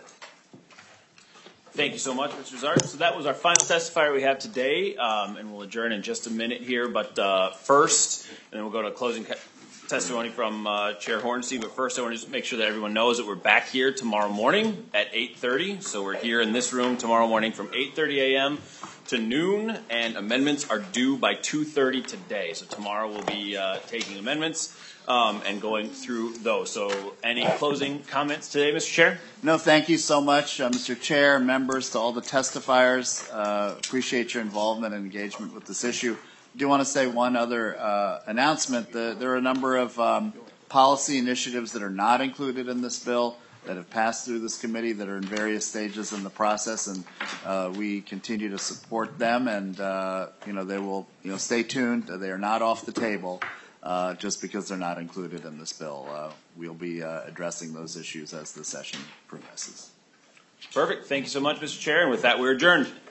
Thank you so much, Mr. Zart. So that was our final testifier we have today, and we'll adjourn in just a minute here. But first, and then we'll go to closing testimony from Chair Hornstein. But first, I want to just make sure that everyone knows that we're back here tomorrow morning at 8:30. So we're here in this room tomorrow morning from 8:30 a.m. to noon, and amendments are due by 2:30 today. So tomorrow we'll be taking amendments and going through those. So any closing comments today, Mr. Chair? No, thank you so much, Mr. Chair, members, to all the testifiers. Appreciate your involvement and engagement with this issue. I do want to say one other announcement. There are a number of policy initiatives that are not included in this bill that have passed through this committee that are in various stages in the process, and we continue to support them, and they will stay tuned. They are not off the table just because they're not included in this bill. We'll be addressing those issues as the session progresses. Perfect. Thank you so much, Mr. Chair, and with that, we're adjourned.